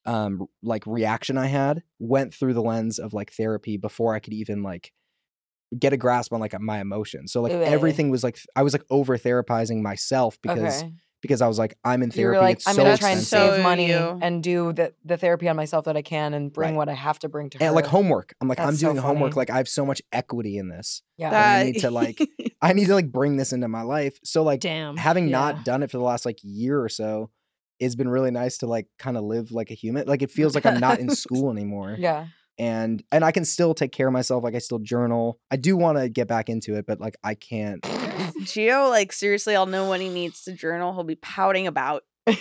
um like reaction I had went through the lens of like therapy before I could even like get a grasp on like my emotions. So like Really? everything was like I was like over therapizing myself because Okay. because I was like I'm in You were therapy. like, it's I'm so gonna try and expensive. save So money you- and do the, the therapy on myself that I can and bring Right. what I have to bring to her. And like homework. I'm like, That's I'm so doing homework. funny. Like I have so much equity in this. Yeah. That I need to like I need to like bring this into my life. So like Damn. having Yeah. not done it for the last like year or so, it's been really nice to like kind of live like a human. Like it feels like I'm not in school anymore. Yeah. And and I can still take care of myself. Like I still journal. I do want to get back into it, but like I can't. Gio, like seriously, I'll know when he needs to journal. He'll be pouting about.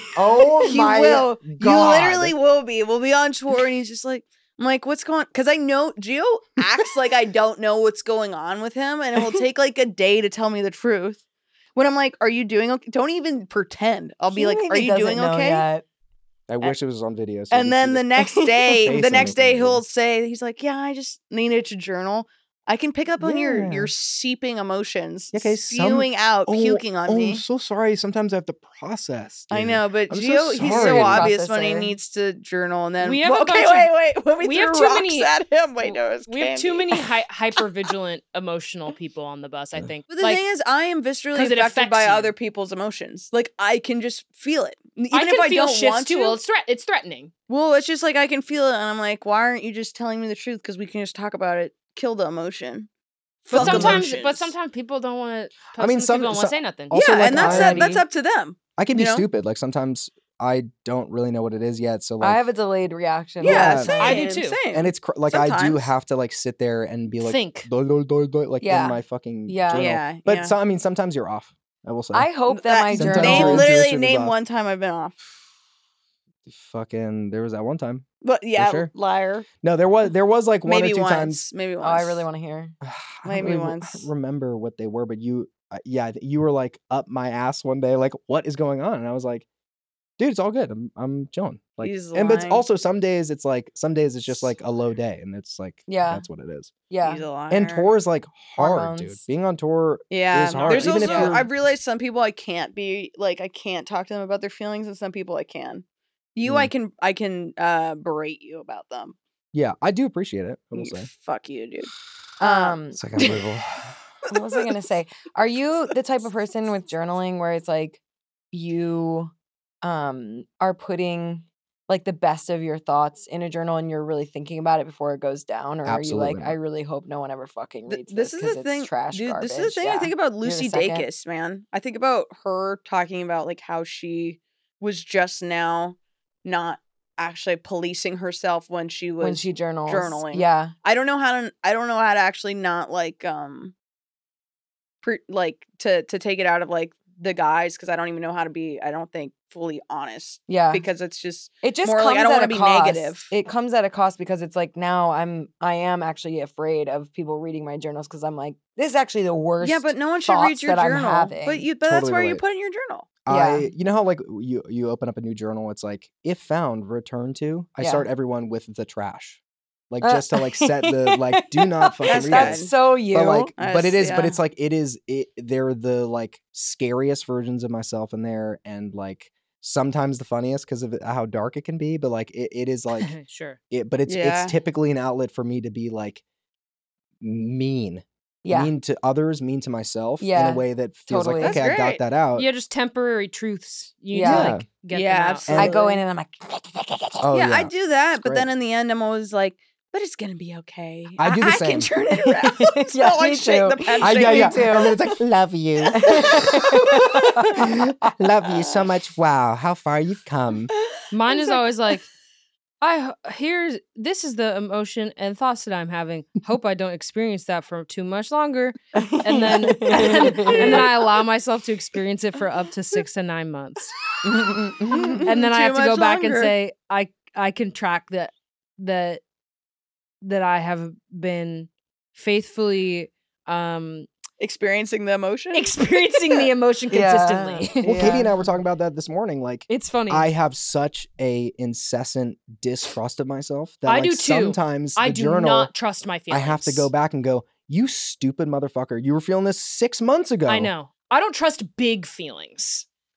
Oh He my will. God. You literally will be. We'll be on tour, and he's just like, I'm like, what's going? Because I know Gio acts like I don't know what's going on with him, and it will take like a day to tell me the truth. When I'm like, "Are you doing okay?" Don't even pretend. I'll be He like, maybe "Are you doesn't doing know okay?" yet. I wish it was on video. so I And could then see the next day, face the I'm next looking day at. he'll say, he's like, "Yeah, I just needed to journal." I can pick up on your Yeah. your seeping emotions, Okay, some- spewing out, Oh, puking on oh, me. I'm so sorry. Sometimes I have to process. I dude. know, but I'm so Gio, he's sorry. so obvious when he Processor. needs to journal, and then We have Well, a okay, bunch of- wait, wait, when we, we threw have too rocks many- at him. Wait, no, it was We have too candy. many hy- hyper vigilant emotional people on the bus, I think. But the Like, thing is, I am viscerally 'cause it affected affects by you. other people's emotions. Like I can just feel it, even I if can I feel don't shifts want too. to. Well, it's threat. It's threatening. Well, it's just like I can feel it, and I'm like, why aren't you just telling me the truth? Because we can just talk about it. Kill the emotion. But Fuck sometimes, emotions. but sometimes people don't want to. I mean, some- people don't want some- to say nothing. Also, yeah, like, and that's I- that, that's up to them. I can be you know? stupid. Like sometimes I don't really know what it is yet. So like, I have a delayed reaction. Yeah, Yeah. same, I do too. Same. and it's cr- like I do Sometimes. have to like sit there and be like, Think. "Doi, doi, doi, doi," like Yeah. in my fucking Yeah. journal. yeah, But yeah. so, I mean, sometimes you're off. I will say. I hope that, my Sometimes journal. name your literally intuition is name off. one time I've been off. Fucking, there was that one time. But yeah, sure. liar. No, there was there was like one Maybe or two once. times. Maybe Oh, once. I really want to hear. I don't Maybe really re- once. remember what they were, but you, uh, yeah, I think you were like up my ass one day, like, what is going on? And I was like, dude, it's all good. I'm I'm chilling. Like, He's and but it's lying. also some days it's like some days it's just like a low day, and it's like Yeah. that's what it is. Yeah. He's a liar. And tour is like hard, dude. Hormones. Being on tour, Yeah, is hard, there's even if also you're- I've realized some people I can't be like I can't talk to them about their feelings, and some people I can. You, Mm. I can I can uh berate you about them. yeah, I do appreciate it. I will You- say Fuck you, dude. Um, it's like unbelievable. what was I gonna say? Are you the type of person with journaling where it's like you um are putting like the best of your thoughts in a journal and you're really thinking about it before it goes down, or are you like, Absolutely I not. really hope no one ever fucking Th- reads this this is 'cause the it's thing, trash dude. This is the garbage." thing I Yeah. think about You're Lucy the second. Dacus, man. I think about her talking about like how she was just now not actually policing herself when she was when she journals. journaling. Yeah. I don't know how to I don't know how to actually not like um pre- like to to take it out of like the guys, because I don't even know how to be I don't think fully honest, Yeah. because it's just It just more comes like, I don't at wanna a be cost. negative. It comes at a cost because it's like now I'm I am actually afraid of people reading my journals because I'm like, this is actually the worst. yeah, but no one should read thoughts your that I'm journal. having. But you but that's Totally where you relate. put in your journal. I, Yeah. you know how like you you open up a new journal, it's like if found, return to. I Yeah. start everyone with the trash, like Uh, just to like set the like do not fucking That's read That's this. so you. But like, but it That's- is, but yeah. it's like it is. It, they're the like scariest versions of myself in there, and like sometimes the funniest because of it- how dark it can be. But like it, it is like Sure. it. But it's Yeah. it's typically an outlet for me to be like mean, yeah. mean to others, mean to myself in Yeah, a way that feels totally. like That's okay, I got great. that out. Yeah, just temporary truths. You Yeah. need to like get Yeah, them out. absolutely. I go in and I'm like, Oh yeah, yeah, I do that, It's but then great. in the end I'm always like, but it's gonna be okay. I do the I same. can turn it around. It's Yeah, not like me shake too. the pen I, shake yeah, me yeah. too. And then it's like, love you. Love you so much. Wow, how far you've come. Mine I'm is so- always like, I here's this is the emotion and thoughts that I'm having. Hope I don't experience that for too much longer, and then and, then and then I allow myself to experience it for up to six to nine months, and then I Too have to go much back and longer. say I I can track that that that I have been faithfully um experiencing the emotion. experiencing the emotion Yeah. consistently. Well, Katie and Yeah. I were talking about that this morning. Like, It's funny. I have such a incessant distrust of myself that I like, do too. sometimes the I do journal, not trust my I feelings. have to go back and go, you stupid motherfucker. You were feeling this six months ago. I know. I don't trust big feelings.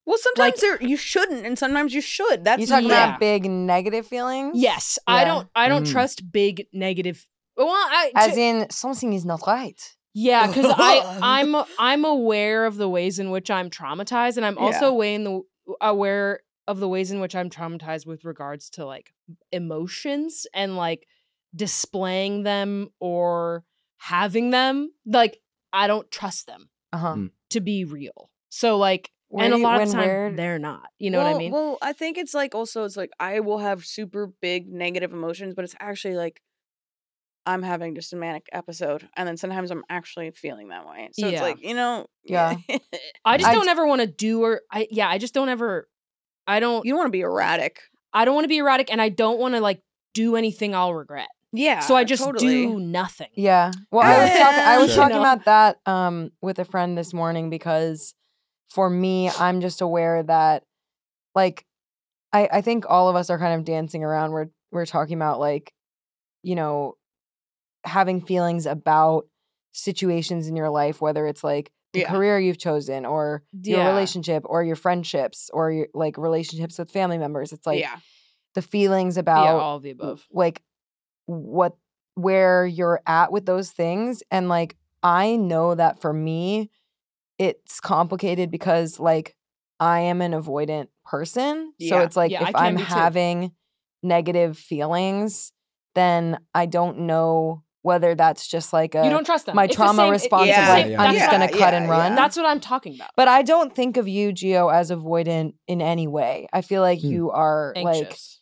Well, sometimes there you shouldn't, and sometimes you should. That's You talking Yeah. about big negative feelings? Yes, I Yeah. don't. I don't Mm. trust big negative. Well, I As to- in something is not right. yeah, because I I'm I'm aware of the ways in which I'm traumatized, and I'm also Yeah. way in the aware of the ways in which I'm traumatized with regards to like emotions and like displaying them or having them. Like I don't trust them Uh huh. Mm. to be real. So like, Where and a do you- lot of when, time where- they're not. You know well, what I mean? Well, I think it's like also it's like I will have super big negative emotions, but it's actually like I'm having just a manic episode, and then sometimes I'm actually feeling that way. So it's Yeah. like you know, Yeah. I just I don't d- ever want to do or I yeah, I just don't ever. I don't. you don't want to be erratic. I don't want to be erratic, and I don't want to like do anything I'll regret. Yeah. So I just totally. do nothing. Yeah. Well, I was talking. I was Sure. talking You know? about that um with a friend this morning because for me, I'm just aware that like I I think all of us are kind of dancing around. We're we're talking about like you know having feelings about situations in your life, whether it's like the Yeah. career you've chosen or your Yeah. relationship or your friendships or your like relationships with family members. It's like yeah. the feelings about Yeah, all of the above. like what where you're at with those things, and like I know that for me it's complicated because like I am an avoidant person. So Yeah. it's like Yeah, I if can I'm be too. having negative feelings, then I don't know whether that's just like a You don't trust them. my It's the trauma same- it- response yeah, of like yeah. I'm just Yeah, gonna cut and yeah, run. yeah. That's what I'm talking about. But I don't think of you, Gio, as avoidant in any way. I feel like Hmm. you are like Anxious.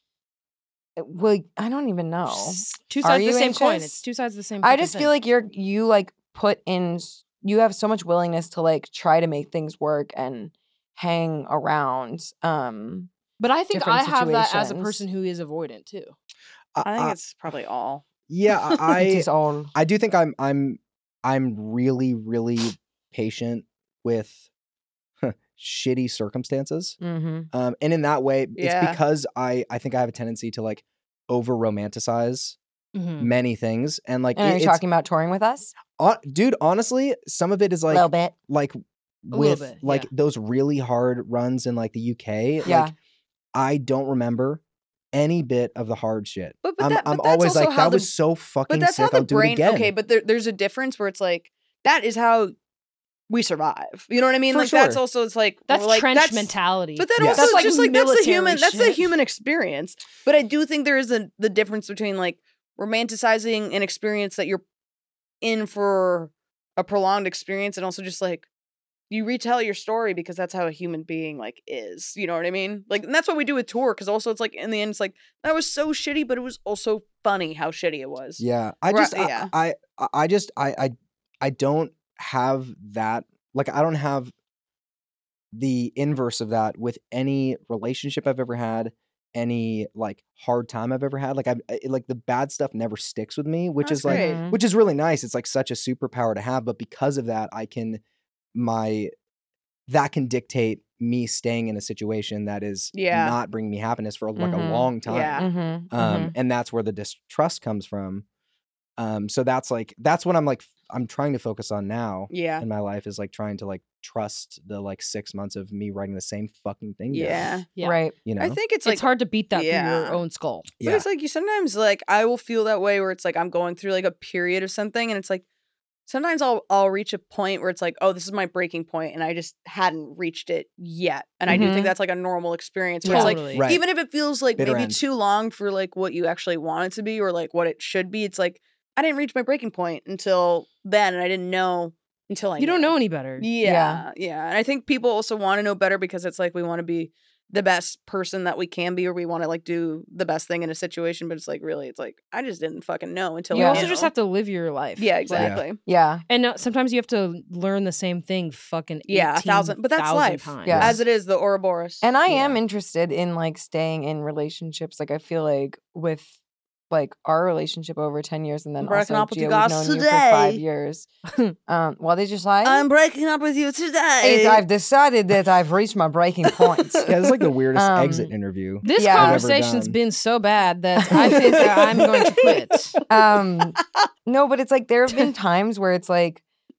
well, I don't even know. Two Are sides of you the same coin. anxious? It's two sides of the same. I fucking just thing. feel like you're you like put in s- you have so much willingness to like try to make things work and hang around. Um But I think different I have that as a situations. person who is avoidant too. I think it's probably all. yeah. it I is all I do think I'm I'm I'm really really patient with shitty circumstances. mm-hmm. Um, and in that way, Yeah. it's because I I think I have a tendency to like over romanticize Mm-hmm. many things, and like And it- are you it's- talking about touring with us? hon- dude. Honestly, some of it is A like little bit. like little with bit, like yeah. those really hard runs in like the U K. Yeah. Like I don't remember any bit of the hard shit. But- but I'm, that- but I'm that's always also like how that the- was so fucking But that's sick. how the I'll do it brain. again. Okay, but there, there's a difference where it's like that is how we survive. You know what I mean? For like that's sure. also it's like That's we're like, trench that's- mentality. But then Yeah. also That's it's like just like that's the military human that's the shit. human experience. But I do think there is a the difference between like romanticizing an experience that you're in for a prolonged experience and also just like you retell your story because that's how a human being like is. You know what I mean? Like and that's what we do with tour because also it's like in the end it's like that was so shitty, but it was also funny how shitty it was. Yeah, I Right, just, I- yeah. I, I, I just, I, I, I don't have that. Like, I don't have the inverse of that with any relationship I've ever had, any like hard time I've ever had. Like, I, I like the bad stuff never sticks with me, which That's is like, great. Mhm. which is really nice. It's like such a superpower to have. But because of that, I can, my, that can dictate me staying in a situation that is Yeah. not bringing me happiness for like Mhm. a long time. Yeah. Mm-hmm. Um, and that's where the distrust comes from. Um, so that's like that's what I'm like f- I'm trying to focus on now Yeah. in my life is like trying to like trust the like six months of me writing the same fucking thing. down, Yeah. Yeah. Right. you know. I think it's It's, like hard to beat that through yeah. your own skull. But yeah. it's like you sometimes like I will feel that way where it's like I'm going through like a period of something and it's like sometimes I'll I'll reach a point where it's like, oh, this is my breaking point and I just hadn't reached it yet. And I do Mhm. think that's like a normal experience where it's like Totally. Right. even if it feels like Bitter maybe end. too long for like what you actually want it to be or like what it should be, it's like I didn't reach my breaking point until then and I didn't know until I You don't knew. know any better. Yeah, yeah. And I think people also want to know better because it's like we want to be the best person that we can be or we want to like do the best thing in a situation, but it's like really it's like I just didn't fucking know until You I also knew. just have to live your life. Yeah, Like, exactly. Yeah. and uh, sometimes you have to learn the same thing fucking Yeah, a thousand- but that's thousand life. times. Yeah. As it is the Ouroboros. And I am Yeah. interested in like staying in relationships. Like I feel like with like our relationship over ten years and then I'm breaking also up with Gio, you we've guys known you for five today. years. um, what did you say? I'm breaking up with you today. It- I've decided that I've reached my breaking point. Yeah, it's like the weirdest Um, exit interview. This Yeah. I've ever conversation's done. been so bad that I think that I'm going to quit. um, no, but it's like there have been times where it's like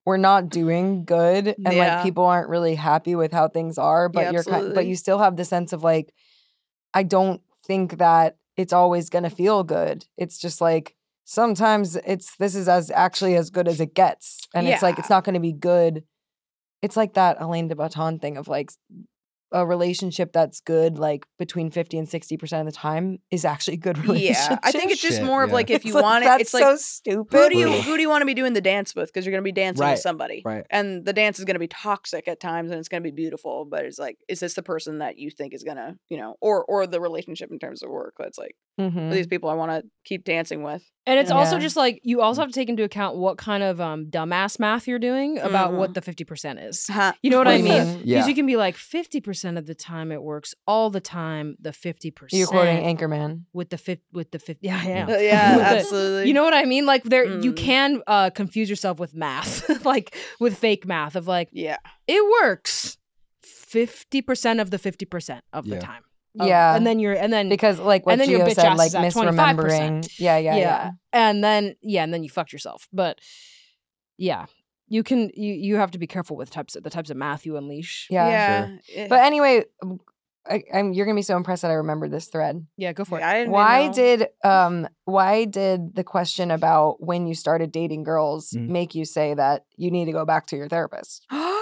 we're not doing good and Yeah. like people aren't really happy with how things are, but Yeah, you're kind, but absolutely. you still have the sense of like, I don't think that it's always gonna feel good. It's just like sometimes it's this is as actually as good as it gets, and it's like it's Yeah. not gonna be good. It's like that Alain de Botton thing of like a relationship that's good, like between fifty and sixty percent of the time, is actually a good relationship. Yeah, I think it's just Shit, more of yeah. like if you It's like, want it, that's it's like so stupid. who do you Brutal. who do you want to be doing the dance with? Because you're going to be dancing Right, with somebody, right. and the dance is going to be toxic at times, and it's going to be beautiful. But it's like, is this the person that you think is going to, you know, or or the relationship in terms of work? That's like Mhm. these people I want to keep dancing with. And it's also Yeah. just like you also have to take into account what kind of um, dumbass math you're doing about Mhm. what the fifty percent is. Huh. You know what What I do you mean? mean? Because Yeah. you can be like fifty percent of the time it works, all the time the fifty percent. You're quoting Anchorman. with the fifty with the fifty. Yeah, yeah. Uh, yeah, With the- absolutely. You know what I mean? Like there, you Mm. can uh, confuse yourself with math, like with fake math of like yeah, it works fifty percent of the fifty percent of the Yeah. time. Of- Yeah. and then you're and then Because like what and then your Gio bitch said, ass like is at twenty-five misremembering. percent. Yeah, yeah, yeah. and then yeah, and then you fucked yourself. But yeah, you can you you have to be careful with types of the types of math you unleash. Yeah. yeah. Eh, But anyway, I, I'm, you're gonna be so impressed that I remembered this thread. Yeah, go for it. I didn't Why even know. did um why did the question about when you started dating girls Mhm. make you say that you need to go back to your therapist?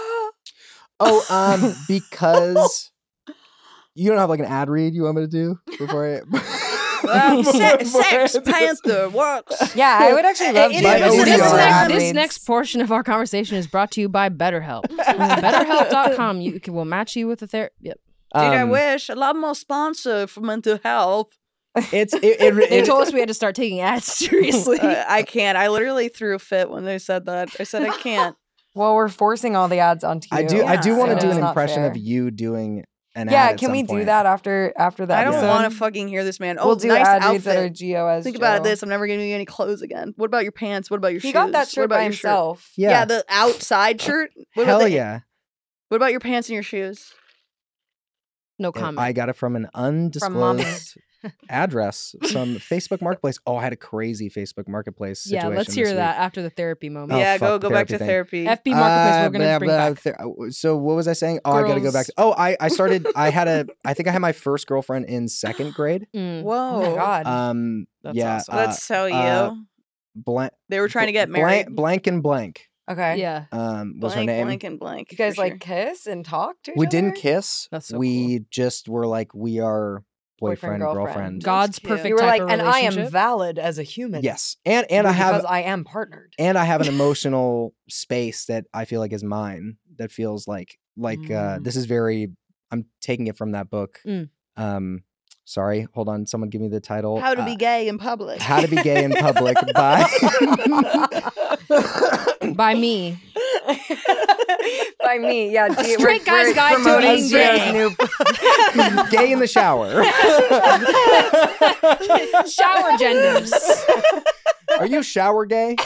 Oh, um, because you don't have like an ad read you want me to do before I. Well, Se- before I Sex answer? Panther works. Yeah, I would actually love It- to it hear is- some this of your next- ad this reads. next portion of our conversation is brought to you by BetterHelp. BetterHelp dot com. You can will match you with a therapist. Yep. Dude, I Um, wish a lot more sponsor for mental health. It's it. it, it, They told us we had to start taking ads seriously. Uh, I can't. I literally threw a fit when they said that. I said I can't. Well, we're forcing all the ads onto you. I do. I do Yeah, want to so do it's an not impression fair. of you doing an ad. Yeah, at can some we do point. that after after that? I don't episode? want to fucking hear this man. Oh, We'll do nice ad outfit. reads that are Gio as Think about Joe. this. I'm never giving you any clothes again. What about your pants? What about your He shoes? got that What shirt about by your shirt? himself. Yeah. Yeah, the outside shirt. What about Hell the- yeah. What about your pants and your shoes? No And comment. I got it from an Mommy. undisclosed address from Facebook Marketplace. Oh, I had a crazy Facebook Marketplace situation. yeah, let's this hear week. that after the therapy moment. Oh, yeah, go fuck, go back to therapy thing. therapy. F B Marketplace, Uh, we're gonna blah, bring blah, back. ther- so what was I saying? Oh, I gotta go back. Girls. To, oh, I I started. I had a. I think I had my first girlfriend in second grade. Mm. Whoa, Oh my god. Um, That's yeah, awesome. uh, that's so you. uh, blank. they were trying to get blank, married. Blank and blank. okay. Yeah, Um, was her blank, name? blank, and blank. You guys for like sure. kiss and talk to each We other? didn't kiss. That's so we just were like we are Boyfriend, boyfriend, girlfriend. girlfriend. God's cute. perfect You were type like, of and I am relationship. valid as a human. Yes, and and I because have I am partnered. and I have an emotional space that I feel like is mine. That feels like like uh, Mm. this is very. I'm taking it from that book. Mm. Um, sorry, hold on. Someone give me the title. How to Uh, be gay in public. How to be gay in public by by me. By me, yeah. Gio- straight we're- guy's we're guide to promoting being gay. Gio's new gay in the shower. Shower genders. Are you shower gay?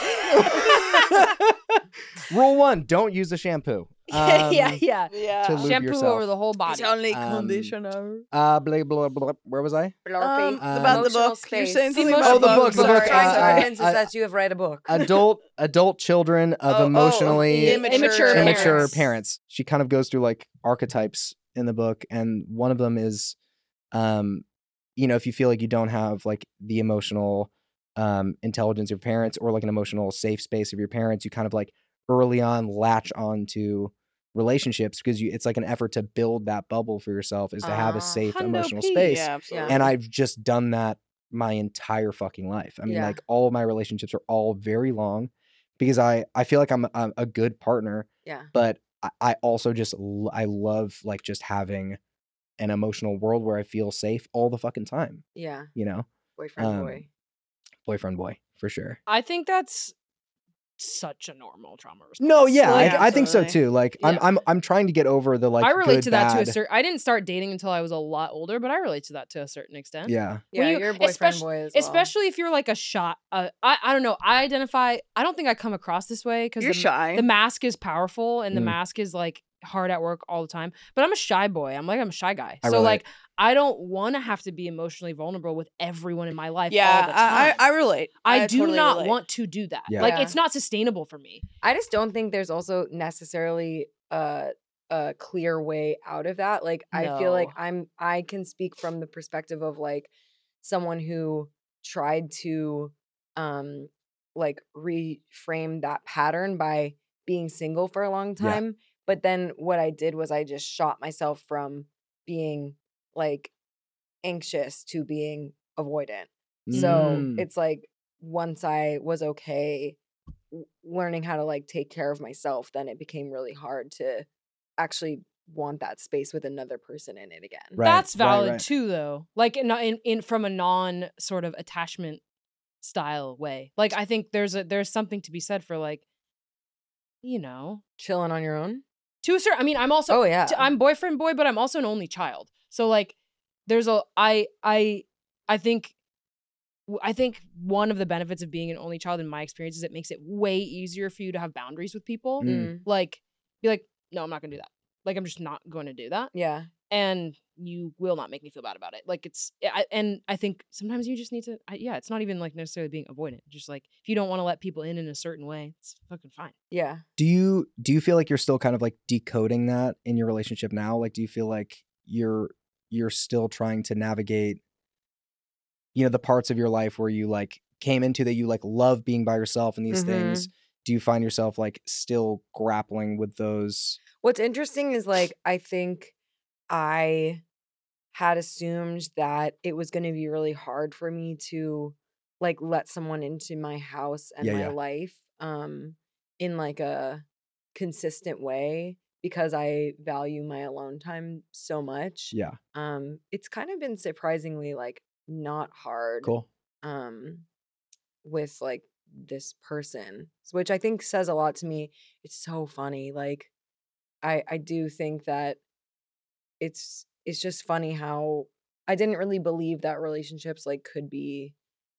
Rule one: don't use the shampoo. Um, yeah, yeah. yeah. to lube Shampoo yourself. over the whole It's body. only Um, conditioner. Uh, blah, blah, blah, where was I? Um, Blurpy. Uh, about the Emotional book. You're space. saying something Emotional- about Oh, the book, the Sorry, book, trying uh, to uh, convince us uh, that you have read a book. Adult adult children of Oh, oh, emotionally immature Immature immature parents. parents. She kind of goes through like archetypes in the book, and one of them is, um, you know, if you feel like you don't have like the emotional um intelligence of your parents or like an emotional safe space of your parents, you kind of like early on latch on to relationships because you it's like an effort to build that bubble for yourself is to have Ah, a safe Hundo emotional P. space. Yeah, absolutely. And I've just done that my entire fucking life. I mean, Yeah. like all of my relationships are all very long because I I feel like I'm a, a good partner, Yeah. but I, I also just l- I love like just having an emotional world where I feel safe all the fucking time. Yeah. You know, Boyfriend Um, boy. boyfriend boy for sure. I think that's such a normal trauma response. No, yeah, Like, I, I think so absolutely. too. Like Yeah. I'm I'm I'm trying to get over the like I relate good, to that to a bad- certain. I didn't start dating until I was a lot older, but I relate to that to a certain extent. Yeah. Yeah, you- you're a boyfriend especially- boy as well. Especially if you're like a shot. Uh, I I don't know. I identify. I don't think I come across this way because You're the, shy. the mask is powerful and the Mm. mask is like hard at work all the time. But I'm a shy boy. I'm like I'm a shy guy. I so relate. like I don't want to have to be emotionally vulnerable with everyone in my life Yeah, all the time. I, I, I relate. I, I do totally not relate. want to do that. Yeah. Like Yeah. it's not sustainable for me. I just don't think there's also necessarily a a clear way out of that. Like I feel like No. I'm I can speak from the perspective of like someone who tried to um like reframe that pattern by being single for a long Yeah. time. But then what I did was I just shot myself from being like anxious to being avoidant. So Mm. it's like once I was okay w- learning how to like take care of myself, then it became really hard to actually want that space with another person in it again. Right, That's right, valid right. too, though. Like in, in in from a non sort of attachment style way. Like I think there's a there's something to be said for like, you know, Chilling on your own. to a certain. I mean, I'm also Oh yeah. t- I'm boyfriend boy, but I'm also an only child. So like, there's a I I I think. I think one of the benefits of being an only child in my experience is it makes it way easier for you to have boundaries with people. Mm. Like, be like, no, I'm not going to do that. Like, I'm just not going to do that. Yeah. And you will not make me feel bad about it. Like, it's, I, and I think sometimes you just need to, I, yeah, it's not even like necessarily being avoidant. Just like, if you don't want to let people in in a certain way, it's fucking fine. Yeah. Do you do you feel like you're still kind of like decoding that in your relationship now? Like, do you feel like you're you're still trying to navigate, you know, the parts of your life where you like came into that you like love being by yourself and these Mhm. things? Do you find yourself like still grappling with those? What's interesting is like I think I had assumed that it was going to be really hard for me to like let someone into my house and Yeah, my yeah. life um in like a consistent way because I value my alone time so much. Yeah, Um it's kind of been surprisingly like not hard cool. um with like this person, s- which I think says a lot to me. It's so funny. Like I I do think that it's it's just funny how I didn't really believe that relationships like could be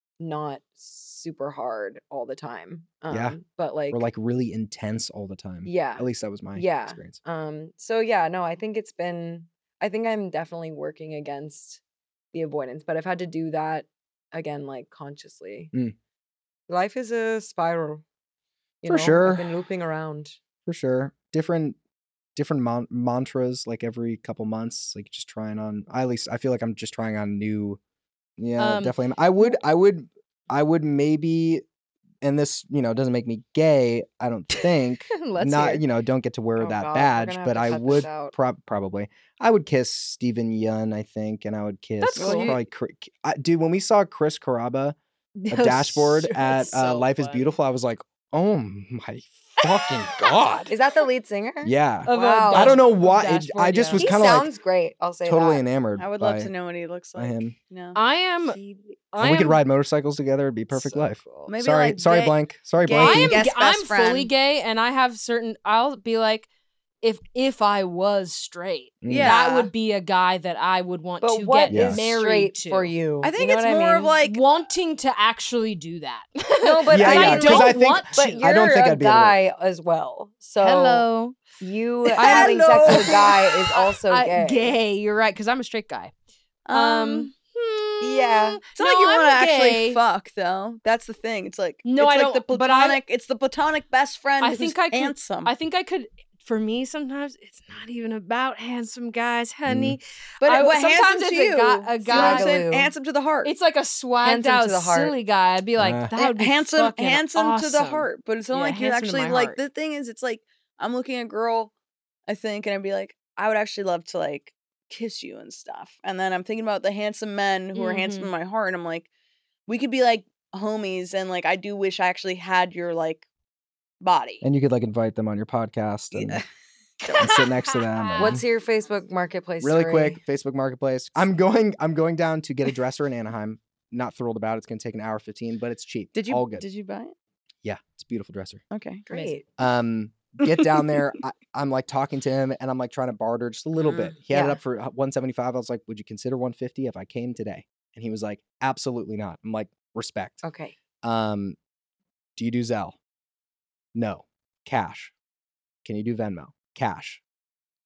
not super hard all the time. Um Yeah. but like Or like really intense all the time. yeah. At least that was my Yeah. experience. Um so yeah, no, I think it's been I think I'm definitely working against the avoidance, but I've had to do that again like consciously. Mm. Life is a spiral. You For know? sure. I've been looping around. For sure. Different different mon- mantras like every couple months, like just trying on. I at least I feel like I'm just trying on new. Yeah, Um, definitely. I would I would I would maybe, and this, you know, doesn't make me gay, I don't think. Let's Not, hear. you know, don't get to wear Oh that God, we're badge, gonna have but to I cut this would out. prob- probably I would kiss Steven Yeun, I think, and I would kiss That's cool. probably Chri- I, dude, when we saw Chris Caraba That a was dashboard so- at uh, so Life is fun. Beautiful, I was like, oh my fucking God. Is that the lead singer? Yeah. Of a Wow. I don't know dash- of why. It, dashboard, I just yeah. was He kind of like sounds great. I'll say totally that. enamored. I would by, love to know what he looks by like. him. No. I am. He- I And we could am- ride motorcycles together. It'd be perfect so life. cool. Maybe sorry, like sorry, gay- Blank. Sorry, gay- Blanky. I am. Guest ga- I'm best fully friend. gay, and I have certain. I'll be like, if if I was straight, Mm. Yeah. that would be a guy that I would want But to what get is married straight to. for you? I think You know it's what I more of mean? like wanting to actually do that. No, but Yeah, I yeah, mean, 'cause don't I think- want to. But you're I don't think a I'd be able to- guy as well. So Hello, you having sex with a guy is also I- gay. gay. You're right, because I'm a straight guy. Um, um hmm, yeah. it's not no, like you I'm want to actually gay. fuck though. That's the thing. It's like No, it's I like don't- the but I- platonic it's the platonic best friend I who's think I could- handsome. I think I could. For me, sometimes it's not even about handsome guys, honey. but I- but sometimes handsome it's to a you. guy- a You know what I'm guy- saying? Swagaloo. Handsome to the heart. It's like a swagged Handsome out to the heart. silly guy. I'd be like, Uh. that would be handsome fucking handsome to the awesome. heart, but it's not Yeah, like you're handsome to actually my like heart. the thing is it's like I'm looking at a girl, I think, and I'd be like, I would actually love to like kiss you and stuff. And then I'm thinking about the handsome men who are handsome Mhm. in my heart, and I'm like, we could be like homies, and like I do wish I actually had your like body. And you could like invite them on your podcast and, and sit next to them. and- What's your Facebook Marketplace? really story? quick Facebook Marketplace? I'm going. I'm going down to get a dresser in Anaheim. Not thrilled about it. It's going to take an hour fifteen, but it's cheap. Did you All good. did you buy it? Yeah, it's a beautiful dresser. Okay. Great. Um, get down there. I, I'm like talking to him, and I'm like trying to barter just a little Mm, bit. He had it yeah. up for one seventy-five. I was like, "Would you consider one fifty if I came today?" And he was like, "Absolutely not." I'm like, "Respect." Okay. Um, do you do Zelle? No. Cash. Can you do Venmo? Cash.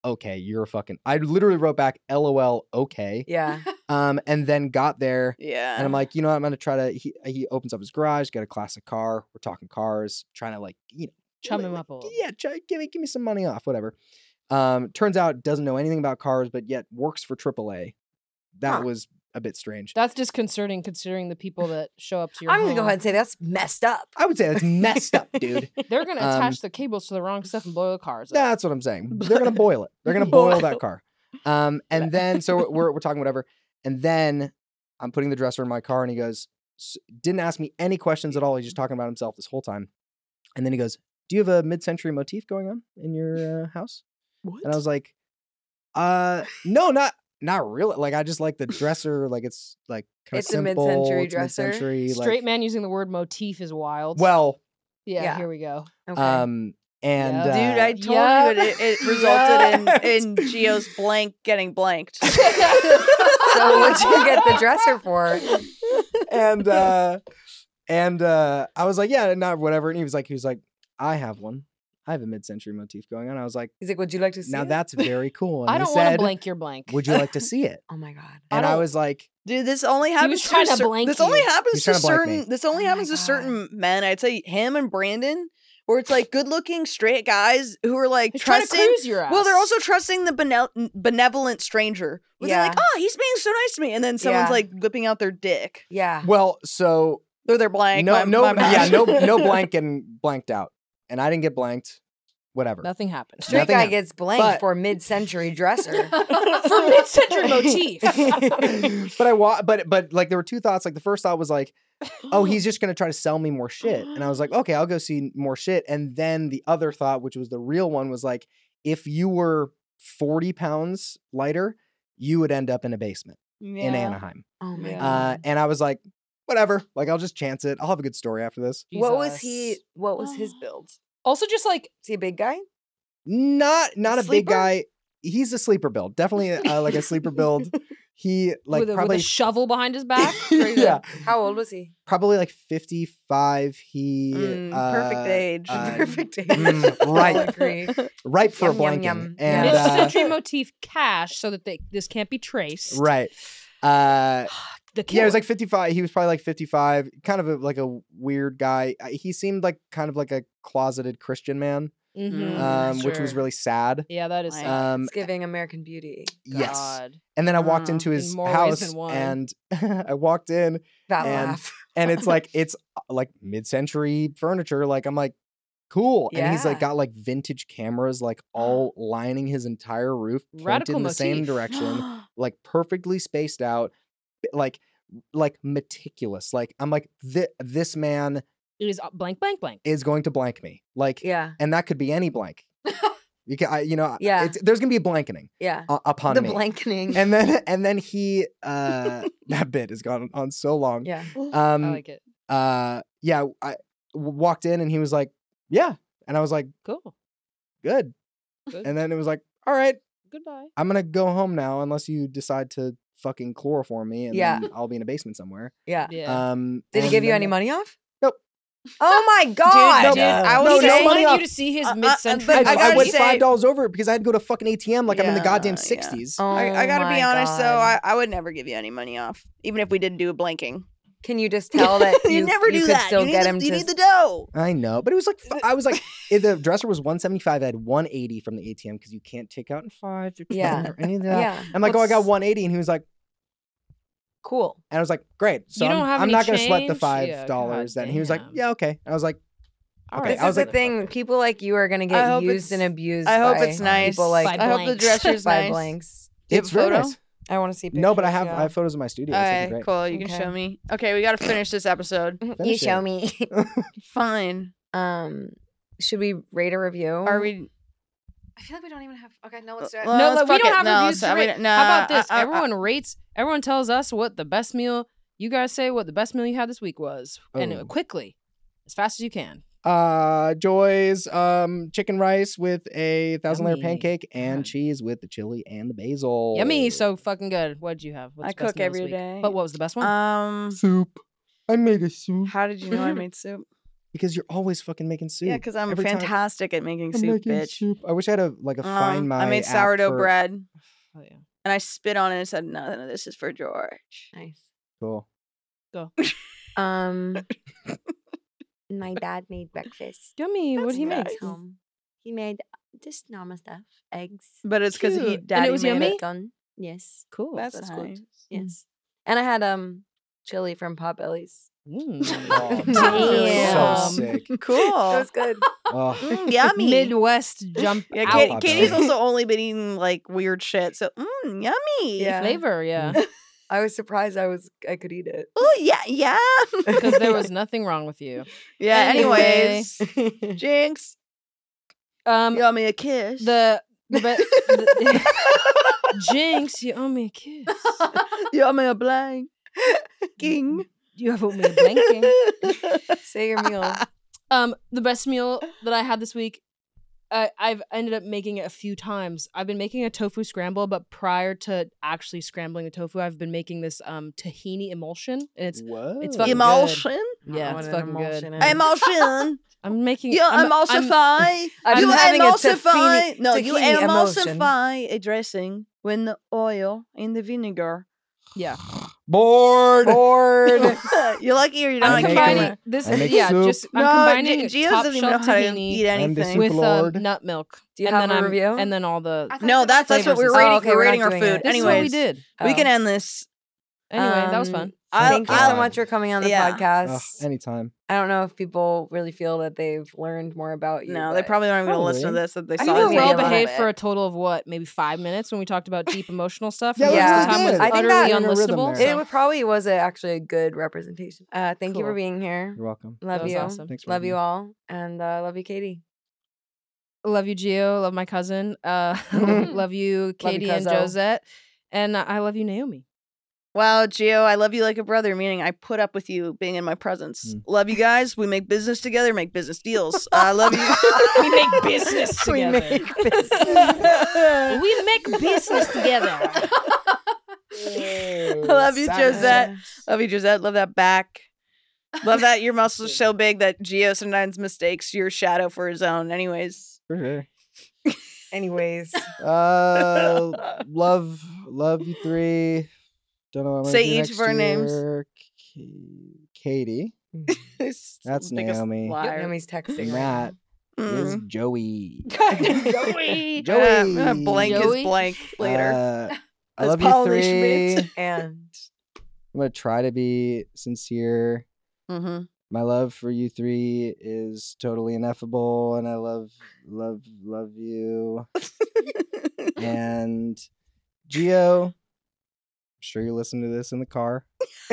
okay, you're a fucking. I literally wrote back, L O L, okay. Yeah. Um, and then got there, Yeah. and I'm like, you know what? I'm gonna try to. He he opens up his garage, got a classic car. We're talking cars, trying to like, you know, Chum like, him up a little. Yeah, try, give me give me some money off, whatever. Um, turns out doesn't know anything about cars, but yet works for triple A. That Huh. was a bit strange. That's disconcerting considering the people that show up to your I'm home. gonna go ahead and say that's messed up. I would say that's messed up, dude. They're gonna Um, attach the cables to the wrong stuff and blow the cars up. That's what I'm saying. They're gonna boil it. They're gonna boil that car. Um, and then so we're we're talking whatever, and then I'm putting the dresser in my car, and he goes, s- didn't ask me any questions at all. He's just talking about himself this whole time, and then he goes, "Do you have a mid-century motif going on in your uh, house?" What? And I was like, "Uh, no, not not really. Like I just like the dresser. Like it's like kind of It's a simple. mid-century it's dresser? mid-century, like- Straight man using the word motif is wild. Well, yeah, Yeah. here we go. Okay. um, and Yeah. Dude, uh, I told Yep. you it, it resulted Yes. in, in Gio's blank getting blanked. so what'd you get the dresser for? and uh and uh I was like, yeah, not whatever. And he was like, he was like, I have one. I have a mid-century motif going on. I was like, He's like, would you like to see now it? that's very cool. And I he don't want to said, blank your blank. would you like to see it? Oh my god. I And I, don't- was like, Dude, this only happens was to, trying a to cer- blank this you. only happens He's to trying to blank certain me. this only Oh my happens to God. certain men. I'd say him and Brandon, where it's like good looking straight guys who are like They're trying to trusting. cruise your ass. Well, they're also trusting the bene- benevolent stranger. Where Yeah. They're like, oh, he's being so nice to me. And then someone's Yeah. like whipping out their dick. Yeah. well, so Or they're blank. no, my, no, my bad. yeah, no, no blank and blanked out, and I didn't get blanked. Whatever. Nothing happened. Straight Nothing guy happened. gets blanked But- for mid-century dresser. For mid-century motif. but I wa- but but like there were two thoughts. Like the first thought was like, oh, he's just gonna try to sell me more shit, and I was like, okay, I'll go see more shit. And then the other thought, which was the real one, was like, if you were forty pounds lighter, you would end up in a basement in Yeah. Anaheim. Oh my Yeah. god. Uh, and I was like, whatever. Like I'll just chance it. I'll have a good story after this. What was he? Jesus. What was his build? Also, just like Is he a big guy? Not not a big Sleeper? guy. He's a sleeper build. Definitely uh, like a sleeper build. He like with, a, probably with a shovel behind his back. yeah, How old was he? probably like fifty-five. He Mm, uh, perfect age. uh, Perfect age. mm, I'll right, agree. ripe for Yum, a yum, blanking. yum. And uh, Mid-century motif cash so that they, this can't be traced. right. Uh, The yeah, he was killer. like fifty-five. He was probably like fifty-five. Kind of a, like a weird guy. Uh, He seemed like kind of like a closeted Christian man, Mhm. um, which was sure. really sad. Yeah, that is Like, sad. Um, It's giving American Beauty. yes. God. And then I walked Oh, into in his more ways house than one. and I walked in That And- laugh. and it's like it's uh, like mid-century furniture. Like I'm like, cool. And he's like Yeah. got like vintage cameras like all lining his entire roof, pointed Radical in the same motif. direction, like perfectly spaced out, like like meticulous. Like I'm like, thi- this man It is uh, blank, blank, blank. is going to blank me. Like, Yeah. and that could be any blank. You can, I, you know, Yeah. it's, there's gonna be a blankening Yeah. uh, upon The me. blankening. And then and then he uh that bit has gone on so long. yeah. Um I like it. uh yeah, I w- walked in and he was like, yeah. And I was like, Cool. good. Good. And then it was like, all right, Goodbye. I'm gonna go home now unless you decide to fucking chloroform me and Yeah. then I'll be in a basement somewhere. Yeah. Yeah. Um Did he and give you then- any money off? Nope. Oh my god. no, dude, I no, was no he saying, money wanted off. you to see his Uh, uh, mid-century. but I, I I gotta went say- five dollars over it because I had to go to fucking A T M like I'm in the Yeah, goddamn yeah. sixties. Oh I, I gotta be my honest though, God. I, I would never give you any money off, even if we didn't do a blanking. Can you just tell that you, you never you do could that. still you need get the, him you to need the dough. I know, but it was like f- I was like, if the dresser was one seventy-five. I had one eighty from the A T M because you can't take out in fives or Yeah. tens or any of that. Yeah. I'm like, oh, I got What's- one eighty, and he was like, Cool. and I was like, great. So You don't I'm, have I'm any not gonna sweat the change? five Yeah, dollars. then he was like, goddamn. yeah, okay. And I was like, All okay, This I was is like, the thing. People like you are gonna I get hope used and it's- abused. I hope by it's nice. People like By I hope the blanks. dresser's by nice. blanks. Do you it's have a very photo? nice. I want to see. Pictures, No, but I have yeah. I have photos of my studio. All It's right, great. cool. You can Okay. show me. Okay, we got to finish this episode. You Finish show it. me. Fine. um, should we rate a review? Are we? I feel like we don't even have. Okay, no, let's do it. Well, No, let's like, we fuck don't it. have No, reviews so to we rate. don't- no, How about this? I- I- I- everyone rates. Everyone tells us what the best meal. You guys say what the best meal you had this week was, and Oh. quickly, as fast as you can. Uh, Joy's um chicken rice with a thousand layer Yummy. pancake and God. cheese with the chili and the basil. Yummy, so fucking good. What did you have? What's I the best cook meal this every week? day. But what was the best one? Um, soup. I made a soup. how did you know I made soup? Because you're always fucking making soup. Yeah, because I'm Every time- fantastic at making I'm soup, making bitch. soup. I wish I had a like a Uh, Find My. I made app sourdough for- bread Oh yeah. and I spit on it and said, "None of this is for George." Nice. Cool. Um, my dad made breakfast. Yummy. What That's did he make? nice. Um, he made just normal stuff, eggs. But it's because he Cute. And daddy it was made yummy? it. Bacon. Yes, Cool. That's, That's nice. good. yes. And I had um chili from Potbelly's. Mm. Oh, Damn. so sick. Cool. It was good. Oh, Mm, yummy. Midwest jump yeah, out. Kate, Potbelly. Katie's also only been eating like weird shit. So, mm, yummy. Yeah. flavor, yeah. I was surprised I was I could eat it. Oh yeah, yeah. Because there was nothing wrong with you. yeah. Anyway. Anyways, Jinx, Um, you owe me a kiss. the the, be- the Jinx, you owe me a kiss. you owe me a blank. King. You have owed me a blanking. Say your meal. Um, the best meal that I had this week, I I've ended up making it a few times. I've been making a tofu scramble, but prior to actually scrambling the tofu, I've been making this um tahini emulsion, and it's what? it's fucking Emulsion. yeah, What it's an fucking emulsion good. is. Emulsion. I'm making You I'm, I'm- emulsify. I've you been having a emulsify. tahini- No, you tahini emulsion. emulsify a dressing with the oil and the vinegar. yeah. Bored. Bored. You're lucky or you don't I'm I make combining it- this. I make Yeah, soup. just I'm no, combining G- Gio top doesn't even know shelf how to tahini eat I'm the anything. soup with um, lord. nut milk. Do you and have then a I'm- review? And then all the. I thought No, that that's that's what flavors we're and rating. stuff. Oh, okay, we're we're not rating our doing food. it. This Anyways, is what we did. we can Oh. end this. Anyway, that was Um, fun. I- Thank you I- so much for coming on the Yeah. Ugh, podcast. anytime. I don't know if people really feel that they've learned more about you. No, they but- probably aren't even going to listen to Probably. this. That they I saw think we this were video well a little behaved bit. for a total of what, maybe five minutes when we talked about deep emotional stuff. Yeah, and the rest we of the time did. was I think utterly that- in a rhythm unlistenable. there. It would probably was a, actually a good representation. Uh, thank you for Cool. being here. You're welcome. Love was you. awesome. Thanks for Love having you me. all, and uh, love you, Katie. Love you, Gio. Love my cousin. Uh, love you, Katie and cuzzo. Josette. And I love you, Naomi. Wow, Gio, I love you like a brother, meaning I put up with you being in my presence. Mm. Love you guys. We make business together, make business deals. I love you. We make business We together. make business. we make business together. I love you, Josette. Love you, Josette. Love that back. Love that your muscles are so big that Gio sometimes mistakes your shadow for his own. Anyways. For sure. Anyways, Uh, love, love you three. Don't know what I'm gonna Say do each next of our names. year. K- Katie. It's That's the biggest Naomi. liar. Naomi's texting. And right that is Mm. Joey. Joey. Joey. Uh, I'm gonna blank Joey. his blank later. Uh, I As love you Polly three. Schmidt. now. And I'm gonna try to be sincere. Mm-hmm. My love for you three is totally ineffable, and I love, love, love you. And Gio, I'm sure you listen to this in the car.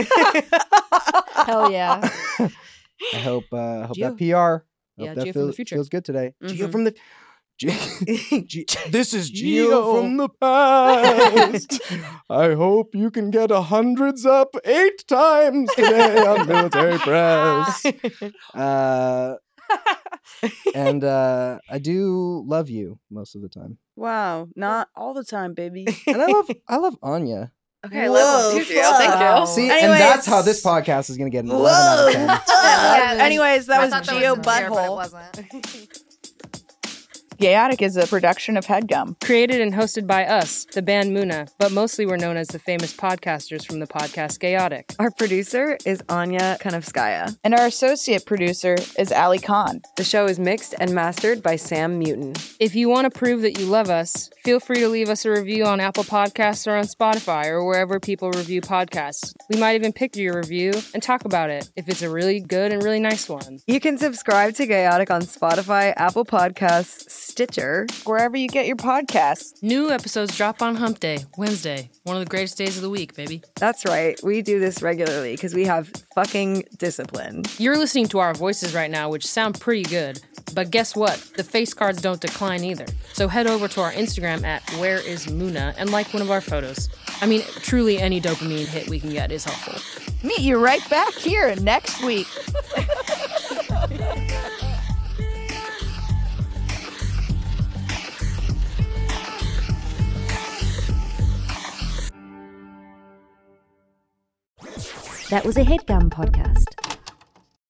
Hell yeah. I hope, uh, I hope Gio. that P R. Yeah, hope that Gio from the feel- future. feels good today. Mhm. Gio from the. G- G- this is Gio, Gio. from the past. I hope you can get a hundreds up eight times today on Military Press. Uh, and uh, I do love you most of the time, Wow, not all the time, baby. and I love I love Anya. Okay, Whoa, love you, Gio. Thank fuck. you. See, Anyways. and that's how this podcast is gonna get an eleven out Whoa. of ten. Uh, anyways, that I was thought that Gio was sincere, but it Butthole. wasn't. Gayotic is a production of Headgum. Created and hosted by us, the band Muna, but mostly we're known as the famous podcasters from the podcast Gayotic. our producer is Anya Kanovskaya. And our associate producer is Ali Khan. The show is mixed and mastered by Sam Mutin. If you want to prove that you love us, feel free to leave us a review on Apple Podcasts or on Spotify or wherever people review podcasts. We might even pick your review and talk about it if it's a really good and really nice one. You can subscribe to Gayotic on Spotify, Apple Podcasts, Stitcher. Wherever you get your podcasts. New episodes drop on Hump Day, Wednesday. One of the greatest days of the week, baby. That's right. We do this regularly because we have fucking discipline. You're listening to our voices right now, which sound pretty good. But guess what? The face cards don't decline either. So head over to our Instagram at Where Is Muna and like one of our photos. I mean, truly any dopamine hit we can get is helpful. Meet you right back here next week. That was a HeadGum podcast.